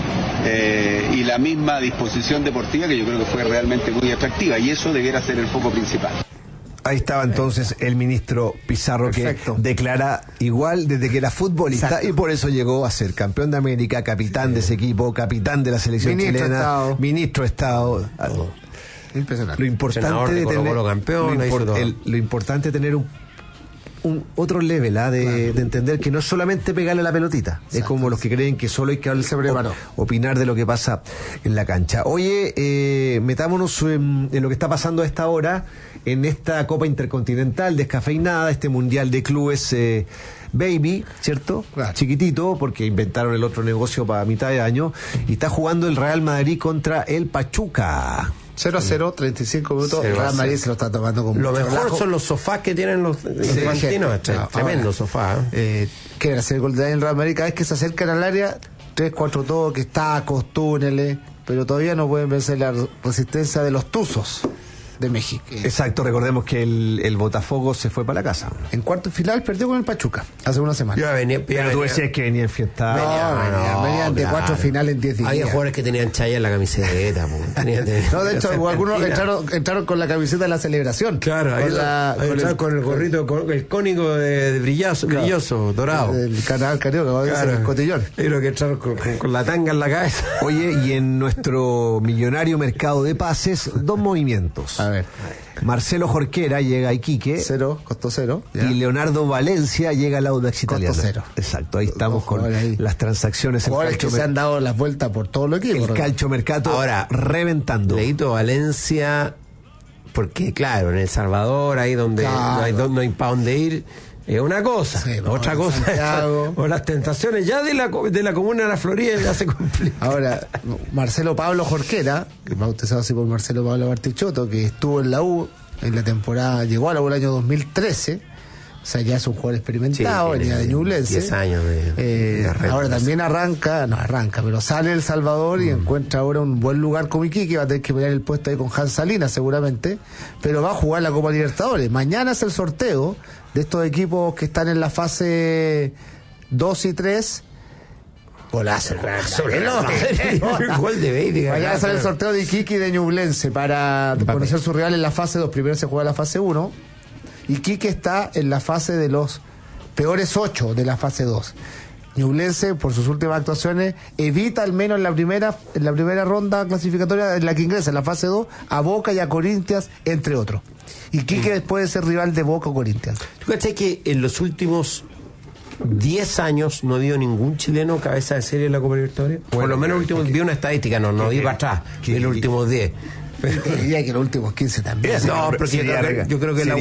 y la misma disposición deportiva, que yo creo que fue realmente muy atractiva, y eso debiera ser el foco principal.
Ahí estaba entonces el ministro Pizarro. Perfecto. Que declara igual desde que era futbolista. Exacto. Y por eso llegó a ser campeón de América, capitán de ese equipo, capitán de la selección chilena, ministro de Estado. Impresionante. Lo importante de tener lo importante de tener un otro level de entender que no es solamente pegarle la pelotita. Exacto. Es como los que creen que solo hay que opinar de lo que pasa en la cancha. Oye, metámonos en lo que está pasando a esta hora en esta Copa Intercontinental descafeinada, este Mundial de Clubes Baby, ¿cierto? Claro. Chiquitito, porque inventaron el otro negocio para mitad de año, y está jugando el Real Madrid contra el Pachuca.
0-0, 35 minutos. El Real Madrid se lo está tomando como
lo mejor son los sofás que tienen los infantinos. Tremendo sofá.
Quieren hacer el gol de el Real Madrid. Cada vez que se acercan al área, 3-4 toques, tacos, túneles, pero todavía no pueden vencer la resistencia de los Tuzos de México.
Exacto, recordemos que el Botafogo se fue para la casa.
En cuarto final perdió con el Pachuca hace una semana.
Pero tú decías que venía enfiestado.
Venían de 4 finales en 10 días.
Había jugadores que tenían chaya en la camiseta.
No, de hecho, algunos entraron con la camiseta de la celebración.
Claro, con el gorrito, el cónico de brilloso, dorado.
El canal carioca, el cotillón.
Creo que entraron con la tanga en la cabeza.
Oye, y en nuestro millonario mercado de pases, 2 movimientos.
A ver.
Marcelo Jorquera llega a Iquique.
Costó 0.
Y Leonardo Valencia llega al Audax Italiano.
Costó 0.
Exacto, ahí estamos con las transacciones.
Jugadores que se han dado las vueltas por todo lo equipo.
El calchomercato ahora reventando.
Leito Valencia, porque claro, en El Salvador, ahí donde no hay para dónde ir, es una cosa. Sí, otra cosa o las tentaciones ya de la comuna de la Florida ya se complican.
Ahora, Marcelo Pablo Jorquera, que bautizado así por Marcelo Pablo Bartichotto, que estuvo en la U en la temporada, llegó a la U el año 2013, o sea, ya es un jugador experimentado, venía de Ñublense.
10 años de
ahora también pero sale El Salvador y encuentra ahora un buen lugar con Iquique, va a tener que pelear el puesto ahí con Hans Salinas seguramente, pero va a jugar la Copa Libertadores. Mañana es el sorteo de estos equipos que están en la fase 2 y 3.
Golazo, gol de Baby.
Mañana sale el sorteo de Iquique y de Ñublense para conocer su rival en la fase 2. Primero se juega la fase 1. Iquique está en la fase de los peores 8 de la fase 2. Ñublense, por sus últimas actuaciones, evita al menos en la primera ronda clasificatoria en la que ingresa en la fase 2 a Boca y a Corinthians, entre otros. Iquique puede ser rival de Boca o Corinthians.
¿Tú cachai que en los últimos 10 años no ha habido ningún chileno cabeza de serie en la Copa Libertadores? Por lo menos vi una estadítica, no vi para atrás, en los últimos 10.
Diría que los últimos 15 también.
No, pero yo creo que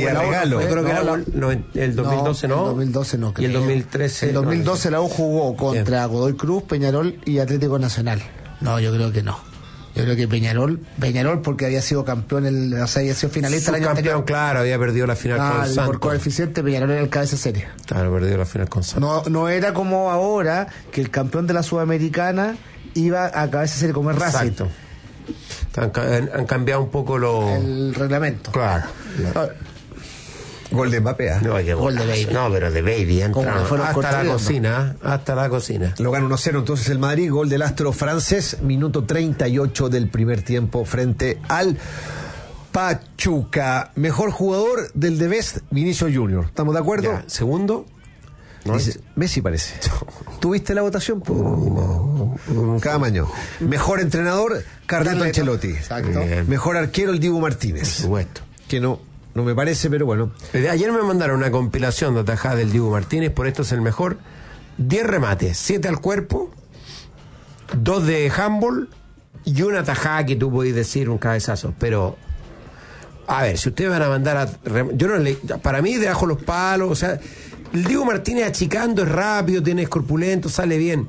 el 2012 no.
El 2012 no creo.
Y el 2013.
El 2012 la U jugó contra Godoy Cruz, Peñarol y Atlético Nacional. No, yo creo que no. Yo creo que Peñarol porque había sido campeón, había sido finalista el año anterior.
Claro, había perdido la final con Santos.
Por coeficiente, Peñarol era el cabeza de serie.
Claro, perdió la final con Santos.
No era como ahora, que el campeón de la Sudamericana iba a cabeza de serie como el Racing.
Exacto. Han cambiado un poco
el reglamento.
Claro.
Gol de Mbappé.
Gol de Baby. No, pero de Baby hasta la cocina.
Lo gana 1-0 entonces el Madrid, gol del astro francés, minuto 38 del primer tiempo frente al Pachuca. Mejor jugador del The Best, Vinicius Junior. ¿Estamos de acuerdo?
Ya. Segundo.
Dice, Messi parece. ¿Tuviste la votación? Camaño. Mejor entrenador, Carleto Ancelotti.
Exacto.
Mejor arquero, el Dibu Martínez.
Por supuesto.
Que no me parece, pero bueno.
Ayer me mandaron una compilación de atajadas del Dibu Martínez, por esto es el mejor. 10 remates, 7 al cuerpo, 2 de handball y una atajada que tú podés decir un cabezazo. Pero, a ver, si ustedes van a mandar para mí debajo los palos, o sea, el Dibu Martínez achicando es rápido, tiene corpulento, sale bien.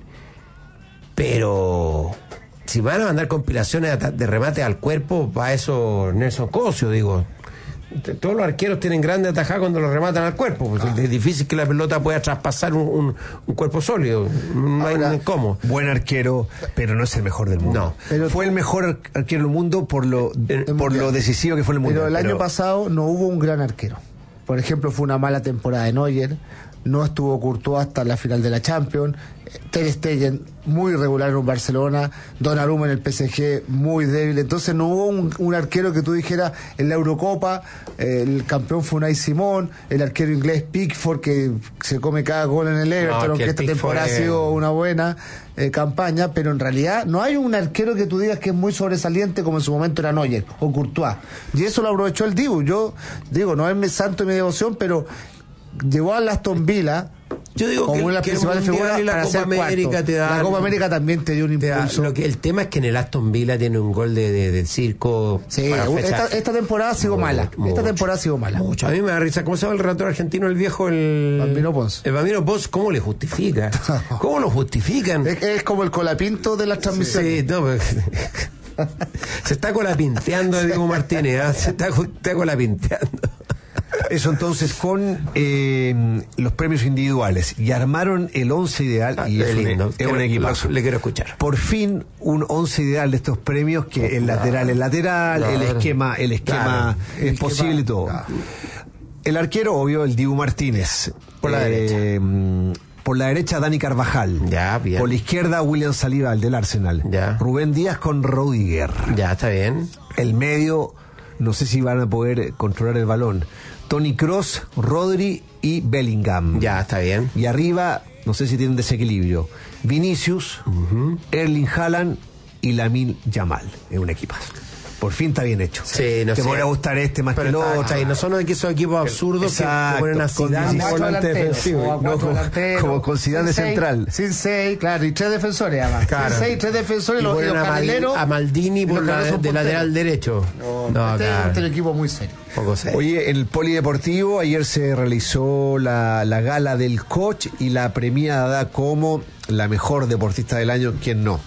Pero si van a mandar compilaciones de remate al cuerpo, para eso Nelson Cosio, digo. Todos los arqueros tienen grandes atajadas cuando los rematan al cuerpo, porque es difícil que la pelota pueda traspasar un cuerpo sólido. No hay cómo.
Buen arquero, pero no es el mejor del mundo.
No.
Pero fue el mejor arquero del mundo por lo decisivo que fue el mundo.
Pero el año pasado no hubo un gran arquero. Por ejemplo, fue una mala temporada de Neuer, no estuvo Courtois hasta la final de la Champions, Ter Stegen muy irregular en Barcelona, Donnarumma en el PSG muy débil, entonces no hubo un arquero que tú dijeras en la Eurocopa, el campeón fue Unai Simón, el arquero inglés Pickford que se come cada gol en el Everton, aunque esta temporada ha sido una buena campaña, pero en realidad no hay un arquero que tú digas que es muy sobresaliente como en su momento era Neuer o Courtois, y eso lo aprovechó el Dibu. Yo digo, no es mi santo y mi devoción, pero llevó a Aston Villa,
yo digo
como una de las principales figuras para ser cuarto. La Copa América también te dio un impulso.
El tema es que en el Aston Villa tiene un gol de circo.
Sí, esta temporada ha sido mala. Esta temporada ha sido mala.
Mucho. A mí me da risa. ¿Cómo se llama el relator argentino, el viejo?
Bambino Pons.
El Bambino Pons, ¿cómo le justifica? ¿Cómo lo justifican?
Es como el colapinto de las transmisiones.
Sí, no, se está colapinteando Diego Martínez, ¿eh? Se está colapinteando.
Eso entonces con los premios individuales, y armaron el 11 ideal, y es un equipazo.
Le quiero escuchar.
Por fin un 11 ideal de estos premios, que el lateral es lateral, el esquema es posible y todo. Claro. El arquero, obvio, el Dibu Martínez.
Por la derecha.
Por la derecha, Dani Carvajal.
Ya, bien.
Por la izquierda, William Saliba, el del Arsenal.
Ya.
Rubén Díaz con Rudiger.
Ya, está bien.
El medio, no sé si van a poder controlar el balón. Toni Kroos, Rodri y Bellingham.
Ya, está bien.
Y arriba, no sé si tienen desequilibrio. Vinicius, Erling Haaland y Lamine Yamal. Es un equipazo. Por fin está bien hecho.
Sí, no sé.
Te podría gustar este más que el otro.
No son esos equipos absurdos que ponen a Zidane
de volante defensivo.
Como con Zidane de central.
Sin 6, claro, y 3 defensores además.
Claro.
Sin 6, 3 defensores,
y
los carrileros.
A Maldini por de lateral derecho.
No, claro. Este es un equipo muy serio.
Poco serio.
Oye, en el Polideportivo ayer se realizó la gala del coach y la premiada como la mejor deportista del año, ¿quién no?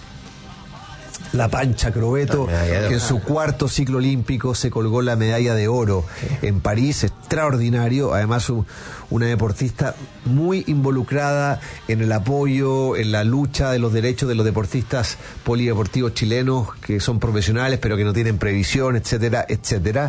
La Pancha Crobeto, que en su cuarto ciclo olímpico se colgó la medalla de oro en París, extraordinario, además una deportista muy involucrada en el apoyo, en la lucha de los derechos de los deportistas polideportivos chilenos que son profesionales pero que no tienen previsión, etcétera, etcétera,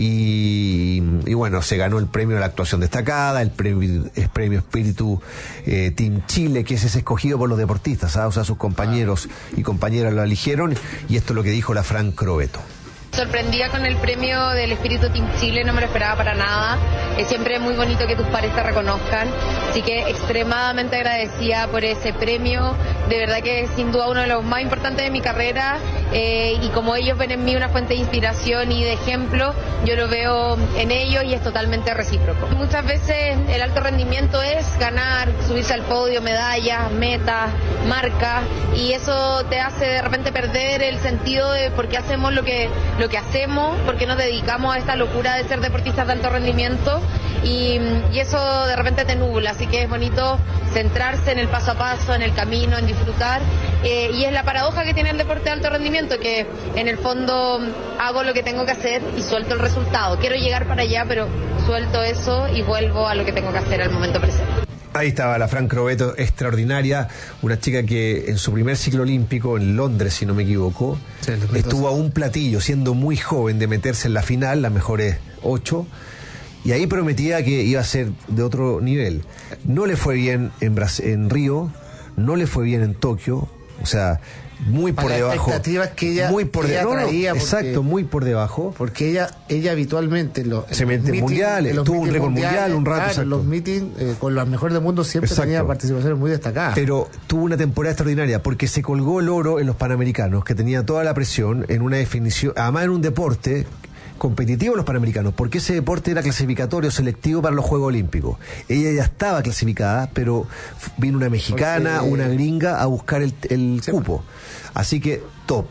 y bueno, se ganó el premio de la actuación destacada, el premio Espíritu Team Chile, que es ese escogido por los deportistas, o sea, sus compañeros y compañeras lo eligieron, y esto es lo que dijo la Fran Crobeto.
Sorprendida con el premio del Espíritu Team Chile, no me lo esperaba para nada. Es siempre muy bonito que tus pares te reconozcan, así que extremadamente agradecida por ese premio. De verdad que es sin duda uno de los más importantes de mi carrera, y como ellos ven en mí una fuente de inspiración y de ejemplo, yo lo veo en ellos y es totalmente recíproco. Muchas veces el alto rendimiento es ganar, subirse al podio, medallas, metas, marcas, y eso te hace de repente perder el sentido de por qué hacemos lo que hacemos, porque nos dedicamos a esta locura de ser deportistas de alto rendimiento, y eso de repente te nubla, así que es bonito centrarse en el paso a paso, en el camino, en disfrutar, y es la paradoja que tiene el deporte de alto rendimiento, que en el fondo hago lo que tengo que hacer y suelto el resultado. Quiero llegar para allá, pero suelto eso y vuelvo a lo que tengo que hacer al momento presente.
Ahí estaba la Fran Crobeto, extraordinaria, una chica que en su primer ciclo olímpico, en Londres, si no me equivoco, estuvo a un platillo, siendo muy joven, de meterse en la final, las mejores 8, y ahí prometía que iba a ser de otro nivel. No le fue bien en Río, no le fue bien en Tokio, o sea, muy por debajo.
Las expectativas que ella,
muy por
ella traía.
Exacto, muy por debajo.
Porque ella habitualmente
se mete en mundiales, tuvo un récord mundial un rato.
En los meetings con los mejores del mundo siempre tenía participaciones muy destacadas.
Pero tuvo una temporada extraordinaria porque se colgó el oro en los Panamericanos, que tenía toda la presión en una definición, además en un deporte competitivo los Panamericanos, porque ese deporte era clasificatorio, selectivo para los Juegos Olímpicos. Ella ya estaba clasificada, pero vino una mexicana, una gringa a buscar el cupo. Así que top.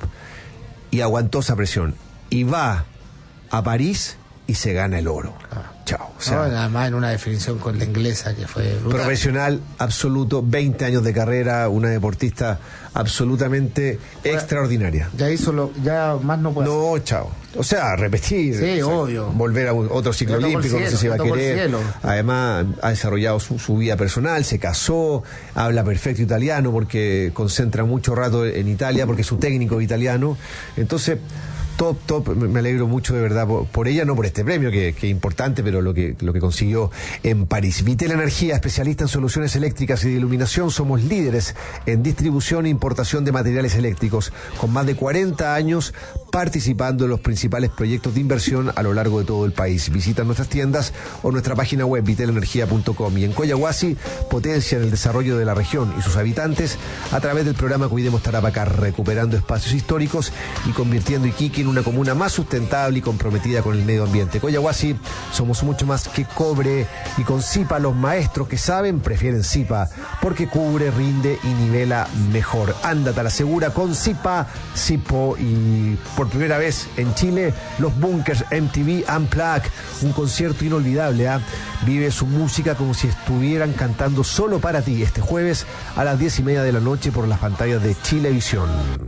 Y aguantó esa presión. Y va a París y se gana el oro. Chao. O sea,
nada más en una definición con la inglesa que fue brutal.
Profesional absoluto, 20 años de carrera, una deportista absolutamente extraordinaria.
Ya más no puede.
No, chao. O sea, repetir.
Sí, obvio.
Volver a otro ciclo olímpico, no sé si va a querer. Además, ha desarrollado su vida personal, se casó, habla perfecto italiano porque concentra mucho rato en Italia, porque su técnico es italiano. Entonces, top, me alegro mucho de verdad por ella, no por este premio que es importante, pero lo que consiguió en París. Vitel Energía, especialista en soluciones eléctricas y de iluminación, somos líderes en distribución e importación de materiales eléctricos, con más de 40 años participando en los principales proyectos de inversión a lo largo de todo el país. Visita nuestras tiendas o nuestra página web vitelenergia.com. Y en Coyahuasi potencian el desarrollo de la región y sus habitantes a través del programa Cuidemos Tarapacá, recuperando espacios históricos y convirtiendo Iquique en una comuna más sustentable y comprometida con el medio ambiente. Coyahuasi, somos mucho más que cobre, y con Sipa los maestros que saben prefieren Sipa, porque cubre, rinde y nivela mejor. Ándate a la segura con Sipa, Sipo. Y por primera vez en Chile, los Bunkers MTV Unplugged, un concierto inolvidable. Vive su música como si estuvieran cantando solo para ti, este jueves a las 10:30 de la noche por las pantallas de Chilevisión.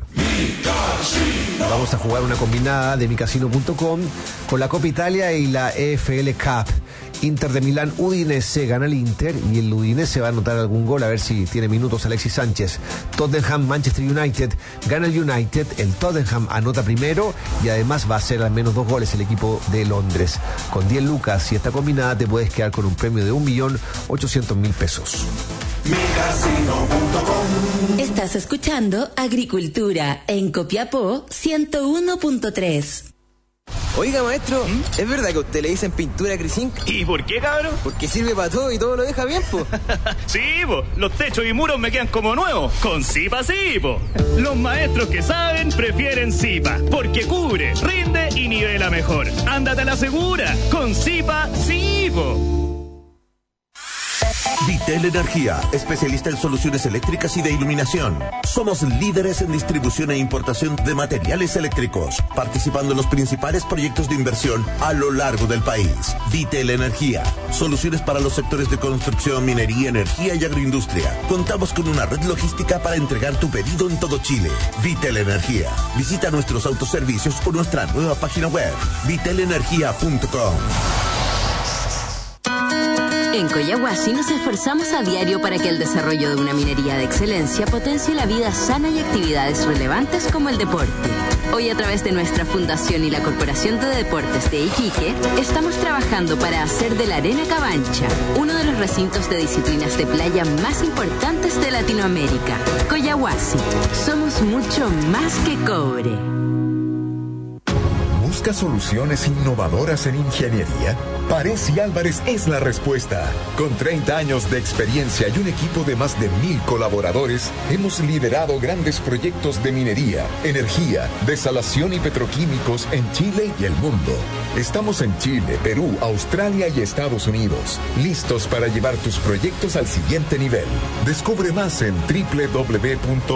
Vamos a jugar una combinada de micasino.com con la Copa Italia y la EFL Cup. Inter de Milán, Udinese, gana el Inter y el Udinese va a anotar algún gol, a ver si tiene minutos Alexis Sánchez. Tottenham, Manchester United, gana el United, el Tottenham anota primero y además va a hacer al menos 2 goles el equipo de Londres. Con 10 lucas y esta combinada te puedes quedar con un premio de 1.800.000 pesos.
Estás escuchando Agricultura en Copiapó 101.3.
Oiga, maestro, ¿es verdad que a usted le dicen pintura Crisink?
¿Y por qué, cabrón?
Porque sirve para todo y todo lo deja bien, po.
Sí, po, los techos y muros me quedan como nuevos. Con Sipa sí, po. Los maestros que saben prefieren Sipa, porque cubre, rinde y nivela mejor. Ándate a la segura, con Sipa sí, po.
Vitel Energía, especialista en soluciones eléctricas y de iluminación. Somos líderes en distribución e importación de materiales eléctricos, participando en los principales proyectos de inversión a lo largo del país. Vitel Energía, soluciones para los sectores de construcción, minería, energía y agroindustria. Contamos con una red logística para entregar tu pedido en todo Chile. Vitel Energía. Visita nuestros autoservicios o nuestra nueva página web, vitelenergia.com.
En Coyahuasi nos esforzamos a diario para que el desarrollo de una minería de excelencia potencie la vida sana y actividades relevantes como el deporte. Hoy, a través de nuestra fundación y la Corporación de Deportes de Iquique, estamos trabajando para hacer de la Arena Cabancha uno de los recintos de disciplinas de playa más importantes de Latinoamérica. Coyahuasi, somos mucho más que cobre.
¿Busca soluciones innovadoras en ingeniería? Paresi Álvarez es la respuesta. Con 30 años de experiencia y un equipo de más de 1,000 colaboradores, hemos liderado grandes proyectos de minería, energía, desalación y petroquímicos en Chile y el mundo. Estamos en Chile, Perú, Australia y Estados Unidos, listos para llevar tus proyectos al siguiente nivel. Descubre más en www.pya.cl.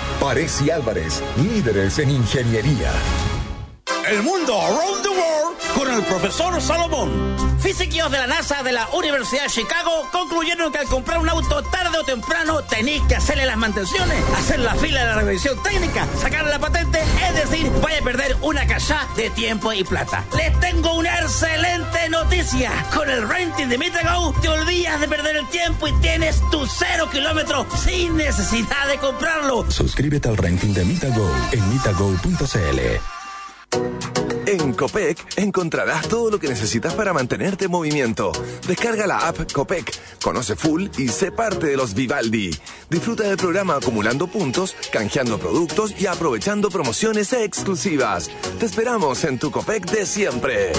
Paresi Álvarez, líderes en ingeniería.
El mundo around the world con el profesor Salomón. Físicos de la NASA de la Universidad de Chicago concluyeron que al comprar un auto tarde o temprano tenéis que hacerle las mantenciones, hacer la fila de la revisión técnica, sacarle la patente, es decir, vaya a perder una cachá de tiempo y plata. Les tengo una excelente noticia. Con el renting de MitaGo te olvidas de perder el tiempo y tienes tu 0 kilómetros sin necesidad de comprarlo.
Suscríbete al renting de MitaGo en mitago.cl.
En Copec encontrarás todo lo que necesitas para mantenerte en movimiento. Descarga la app Copec, conoce full y sé parte de los Vivaldi. Disfruta del programa acumulando puntos, canjeando productos y aprovechando promociones exclusivas. Te esperamos en tu Copec de siempre.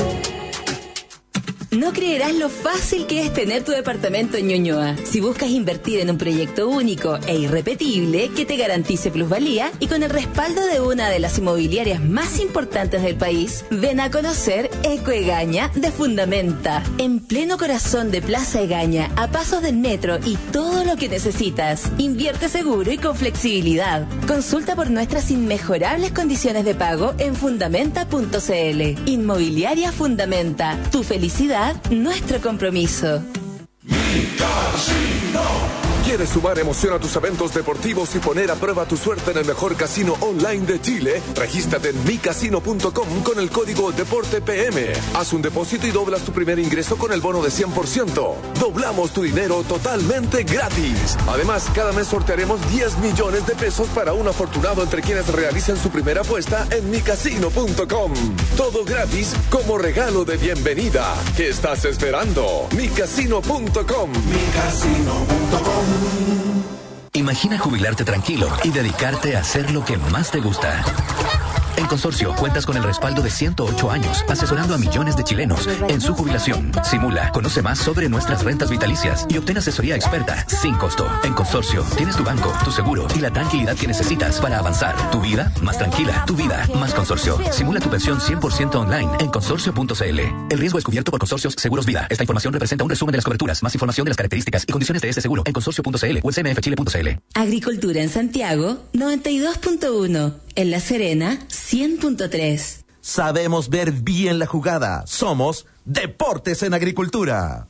No creerás lo fácil que es tener tu departamento en Ñuñoa. Si buscas invertir en un proyecto único e irrepetible que te garantice plusvalía y con el respaldo de una de las inmobiliarias más importantes del país, ven a conocer Eco Egaña de Fundamenta. En pleno corazón de Plaza Egaña, a pasos del metro y todo lo que necesitas. Invierte seguro y con flexibilidad. Consulta por nuestras inmejorables condiciones de pago en fundamenta.cl. Inmobiliaria Fundamenta. Tu felicidad, nuestro compromiso.
¿Quieres sumar emoción a tus eventos deportivos y poner a prueba tu suerte en el mejor casino online de Chile? Regístrate en micasino.com con el código DEPORTEPM. Haz un depósito y doblas tu primer ingreso con el bono de 100%. Doblamos tu dinero totalmente gratis. Además, cada mes sortearemos 10 millones de pesos para un afortunado entre quienes realicen su primera apuesta en micasino.com. Todo gratis como regalo de bienvenida. ¿Qué estás esperando? micasino.com.
micasino.com. Imagina jubilarte tranquilo y dedicarte a hacer lo que más te gusta. En Consorcio cuentas con el respaldo de 108 años, asesorando a millones de chilenos en su jubilación. Simula, conoce más sobre nuestras rentas vitalicias y obtén asesoría experta sin costo. En Consorcio tienes tu banco, tu seguro y la tranquilidad que necesitas para avanzar. Tu vida más tranquila, tu vida más Consorcio. Simula tu pensión 100% online en consorcio.cl. El riesgo es cubierto por Consorcios Seguros Vida. Esta información representa un resumen de las coberturas. Más información de las características y condiciones de este seguro en consorcio.cl o en cmfchile.cl.
Agricultura en Santiago 92.1. En La Serena, 100.3.
Sabemos ver bien la jugada. Somos Deportes en Agricultura.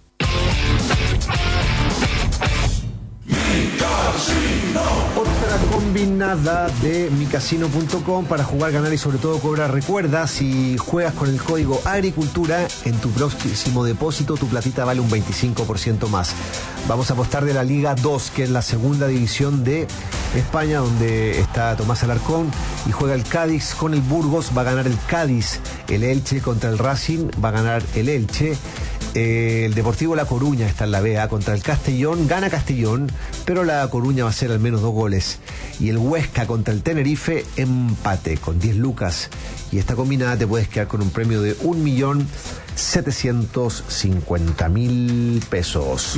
Otra combinada de micasino.com para jugar, ganar y sobre todo cobrar. Recuerda, si juegas con el código Agricultura, en tu próximo depósito tu platita vale un 25% más. Vamos a apostar de la Liga 2, que es la segunda división de España, donde está Tomás Alarcón y juega el Cádiz con el Burgos. Va a ganar el Cádiz. El Elche contra el Racing va a ganar el Elche. El Deportivo La Coruña está en la B contra el Castellón, gana Castellón, pero La Coruña va a hacer al menos 2 goles. Y el Huesca contra el Tenerife, empate con 10 lucas. Y esta combinada te puedes quedar con un premio de 1.750.000 pesos.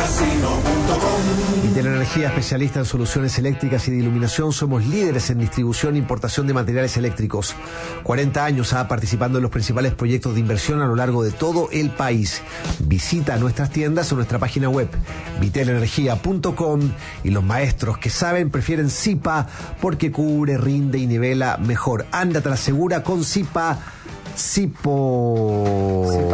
Vitel Energía, especialista en soluciones eléctricas y de iluminación. Somos líderes en distribución e importación de materiales eléctricos. 40 años participando en los principales proyectos de inversión a lo largo de todo el país. Visita nuestras tiendas o nuestra página web vitelenergia.com. Y los maestros que saben prefieren Zipa porque cubre, rinde y nivela mejor. Ándate a la segura con Zipa. Zipo.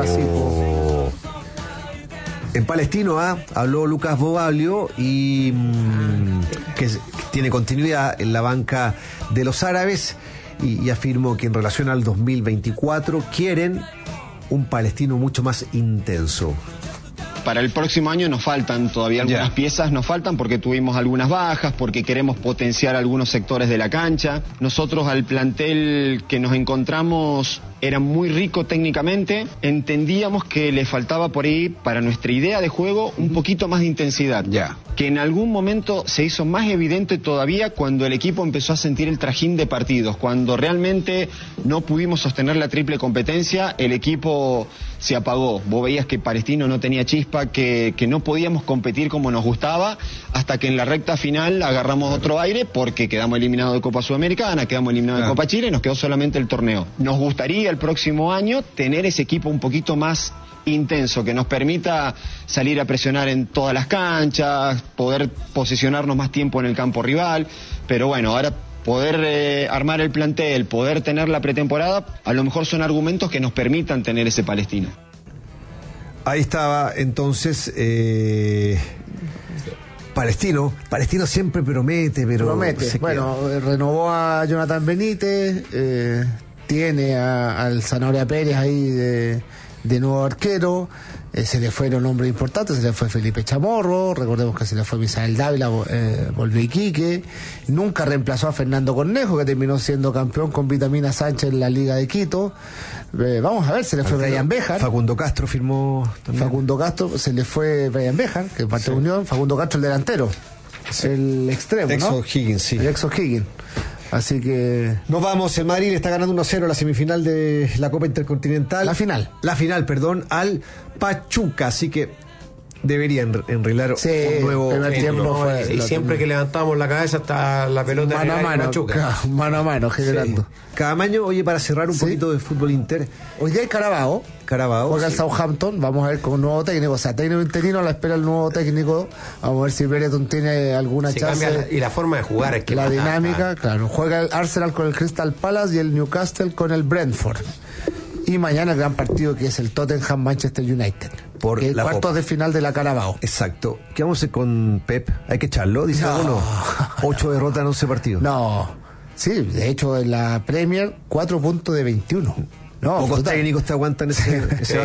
En Palestino habló Lucas Bobalio y que tiene continuidad en la banca de los árabes y afirmó que en relación al 2024 quieren un Palestino mucho más intenso.
Para el próximo año nos faltan todavía algunas piezas, nos faltan porque tuvimos algunas bajas, porque queremos potenciar algunos sectores de la cancha. Nosotros al plantel que nos encontramos era muy rico técnicamente, entendíamos que le faltaba por ahí, para nuestra idea de juego, un poquito más de intensidad. Que en algún momento se hizo más evidente todavía cuando el equipo empezó a sentir el trajín de partidos, cuando realmente no pudimos sostener la triple competencia, el equipo se apagó. Vos veías que Palestino no tenía chispa, que no podíamos competir como nos gustaba, hasta que en la recta final agarramos otro aire porque quedamos eliminados de Copa Sudamericana, quedamos eliminados de Copa Chile y nos quedó solamente el torneo. Nos gustaría el próximo año tener ese equipo un poquito más intenso, que nos permita salir a presionar en todas las canchas, poder posicionarnos más tiempo en el campo rival, pero bueno, ahora poder armar el plantel, poder tener la pretemporada, a lo mejor son argumentos que nos permitan tener ese Palestino.
Ahí estaba entonces Palestino siempre promete.
Bueno, renovó a Jonathan Benítez, tiene al Zanahoria Pérez ahí de nuevo arquero. Se le fueron nombres importantes, se le fue Felipe Chamorro, recordemos que se le fue Misael Dávila, volvió Iquique, nunca reemplazó a Fernando Cornejo, que terminó siendo campeón con Vitamina Sánchez en la Liga de Quito. Vamos a ver, se le fue Brian Béjar.
Facundo Castro firmó también.
Facundo Castro, se le fue Brian Béjar, que es parte de Unión. Facundo Castro, el delantero, el extremo,
Ex
¿no?
O'Higgins, sí.
El ex O'Higgins. Así que...
Nos vamos, el Madrid está ganando 1-0 la semifinal de la Copa Intercontinental. La final, al Pachuca, así que deberían enrilar un nuevo
tiempo. Y siempre que levantamos la cabeza está la pelota
mano a mano,
Pachuca.
Mano a mano, generando.
Camaño, oye, para cerrar un poquito de fútbol inter.
Hoy día hay Carabao juega el Southampton, vamos a ver con un nuevo técnico, o sea, técnico interino a la espera del nuevo técnico, vamos a ver si Bereton tiene alguna chance.
Y la forma de jugar es que
la dinámica, claro, juega el Arsenal con el Crystal Palace y el Newcastle con el Brentford. Y mañana el gran partido que es el Tottenham-Manchester United. Por el cuartos de final de la Carabao.
Exacto. ¿Qué vamos a hacer con Pep? ¿Hay que echarlo? Dice uno. 8 derrotas en 11 partidos.
No. Sí, de hecho en la Premier 4 puntos de 21. No,
pocos técnicos te aguantan ese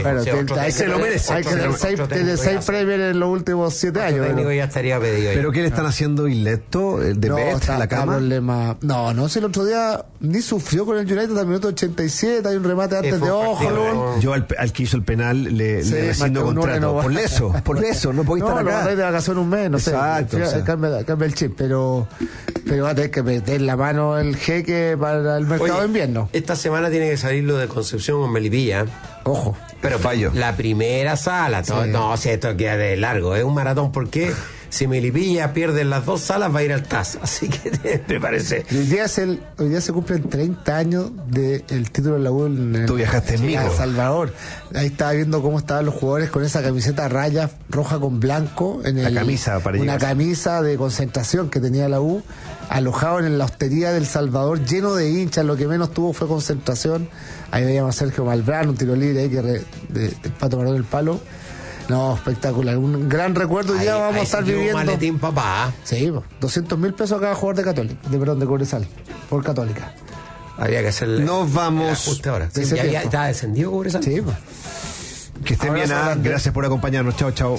se lo merece. Hay que tener 6 Premier en los últimos 7 años.
Técnico ya estaría pedido.
¿Pero qué le están haciendo Ileto? ¿El de Bet? ¿La cama?
No, si el otro día ni sufrió con el United al minuto 87, hay un remate antes de ojo.
Yo al que hizo el penal le rescindo contrato. Por eso, no podía estar acá.
No, de vacaciones un mes, no sé. Exacto. Cambia el chip, pero va a tener que meter la mano el jeque para el mercado de invierno.
Esta semana tiene que salir lo de Concepción con Melipilla.
Ojo.
Pero fallo. La primera sala. No, si esto queda de largo. Es un maratón porque si Melipilla pierde en las 2 salas va a ir al TAS. Así que me parece.
Hoy día se cumplen 30 años del título de la U en
Tú viajaste en
El Salvador. Ahí estaba viendo cómo estaban los jugadores con esa camiseta raya roja con blanco en
la camisa para
una camisa de concentración que tenía la U, alojado en la hostería del Salvador, lleno de hinchas. Lo que menos tuvo fue concentración. Ahí veíamos a Sergio Malbrán, un tiro libre ahí que de Pato Marón el palo. No, espectacular, un gran recuerdo. Ya vamos a estar viviendo.
Maletín, papá.
Sí, 200.000 pesos a cada jugador de Católica, de Cobresal, por Católica.
Habría que hacerle.
Nos vamos.
Ahora. Ya está descendido Cobresal.
Sí, pues.
Que estén bien, gracias por acompañarnos. Chao.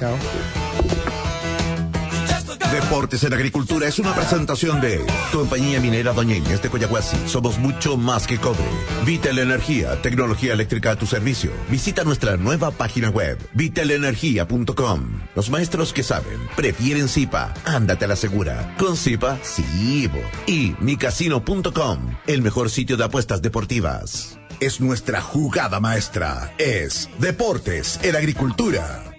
Deportes en Agricultura es una presentación de Compañía Minera Doña Inés de Coyahuasi. Somos mucho más que cobre. Vitel Energía, tecnología eléctrica a tu servicio. Visita nuestra nueva página web, vitelenergia.com. Los maestros que saben, prefieren Zipa. Ándate a la segura. Con Zipa, sí. Y micasino.com, el mejor sitio de apuestas deportivas. Es nuestra jugada maestra. Es Deportes en Agricultura.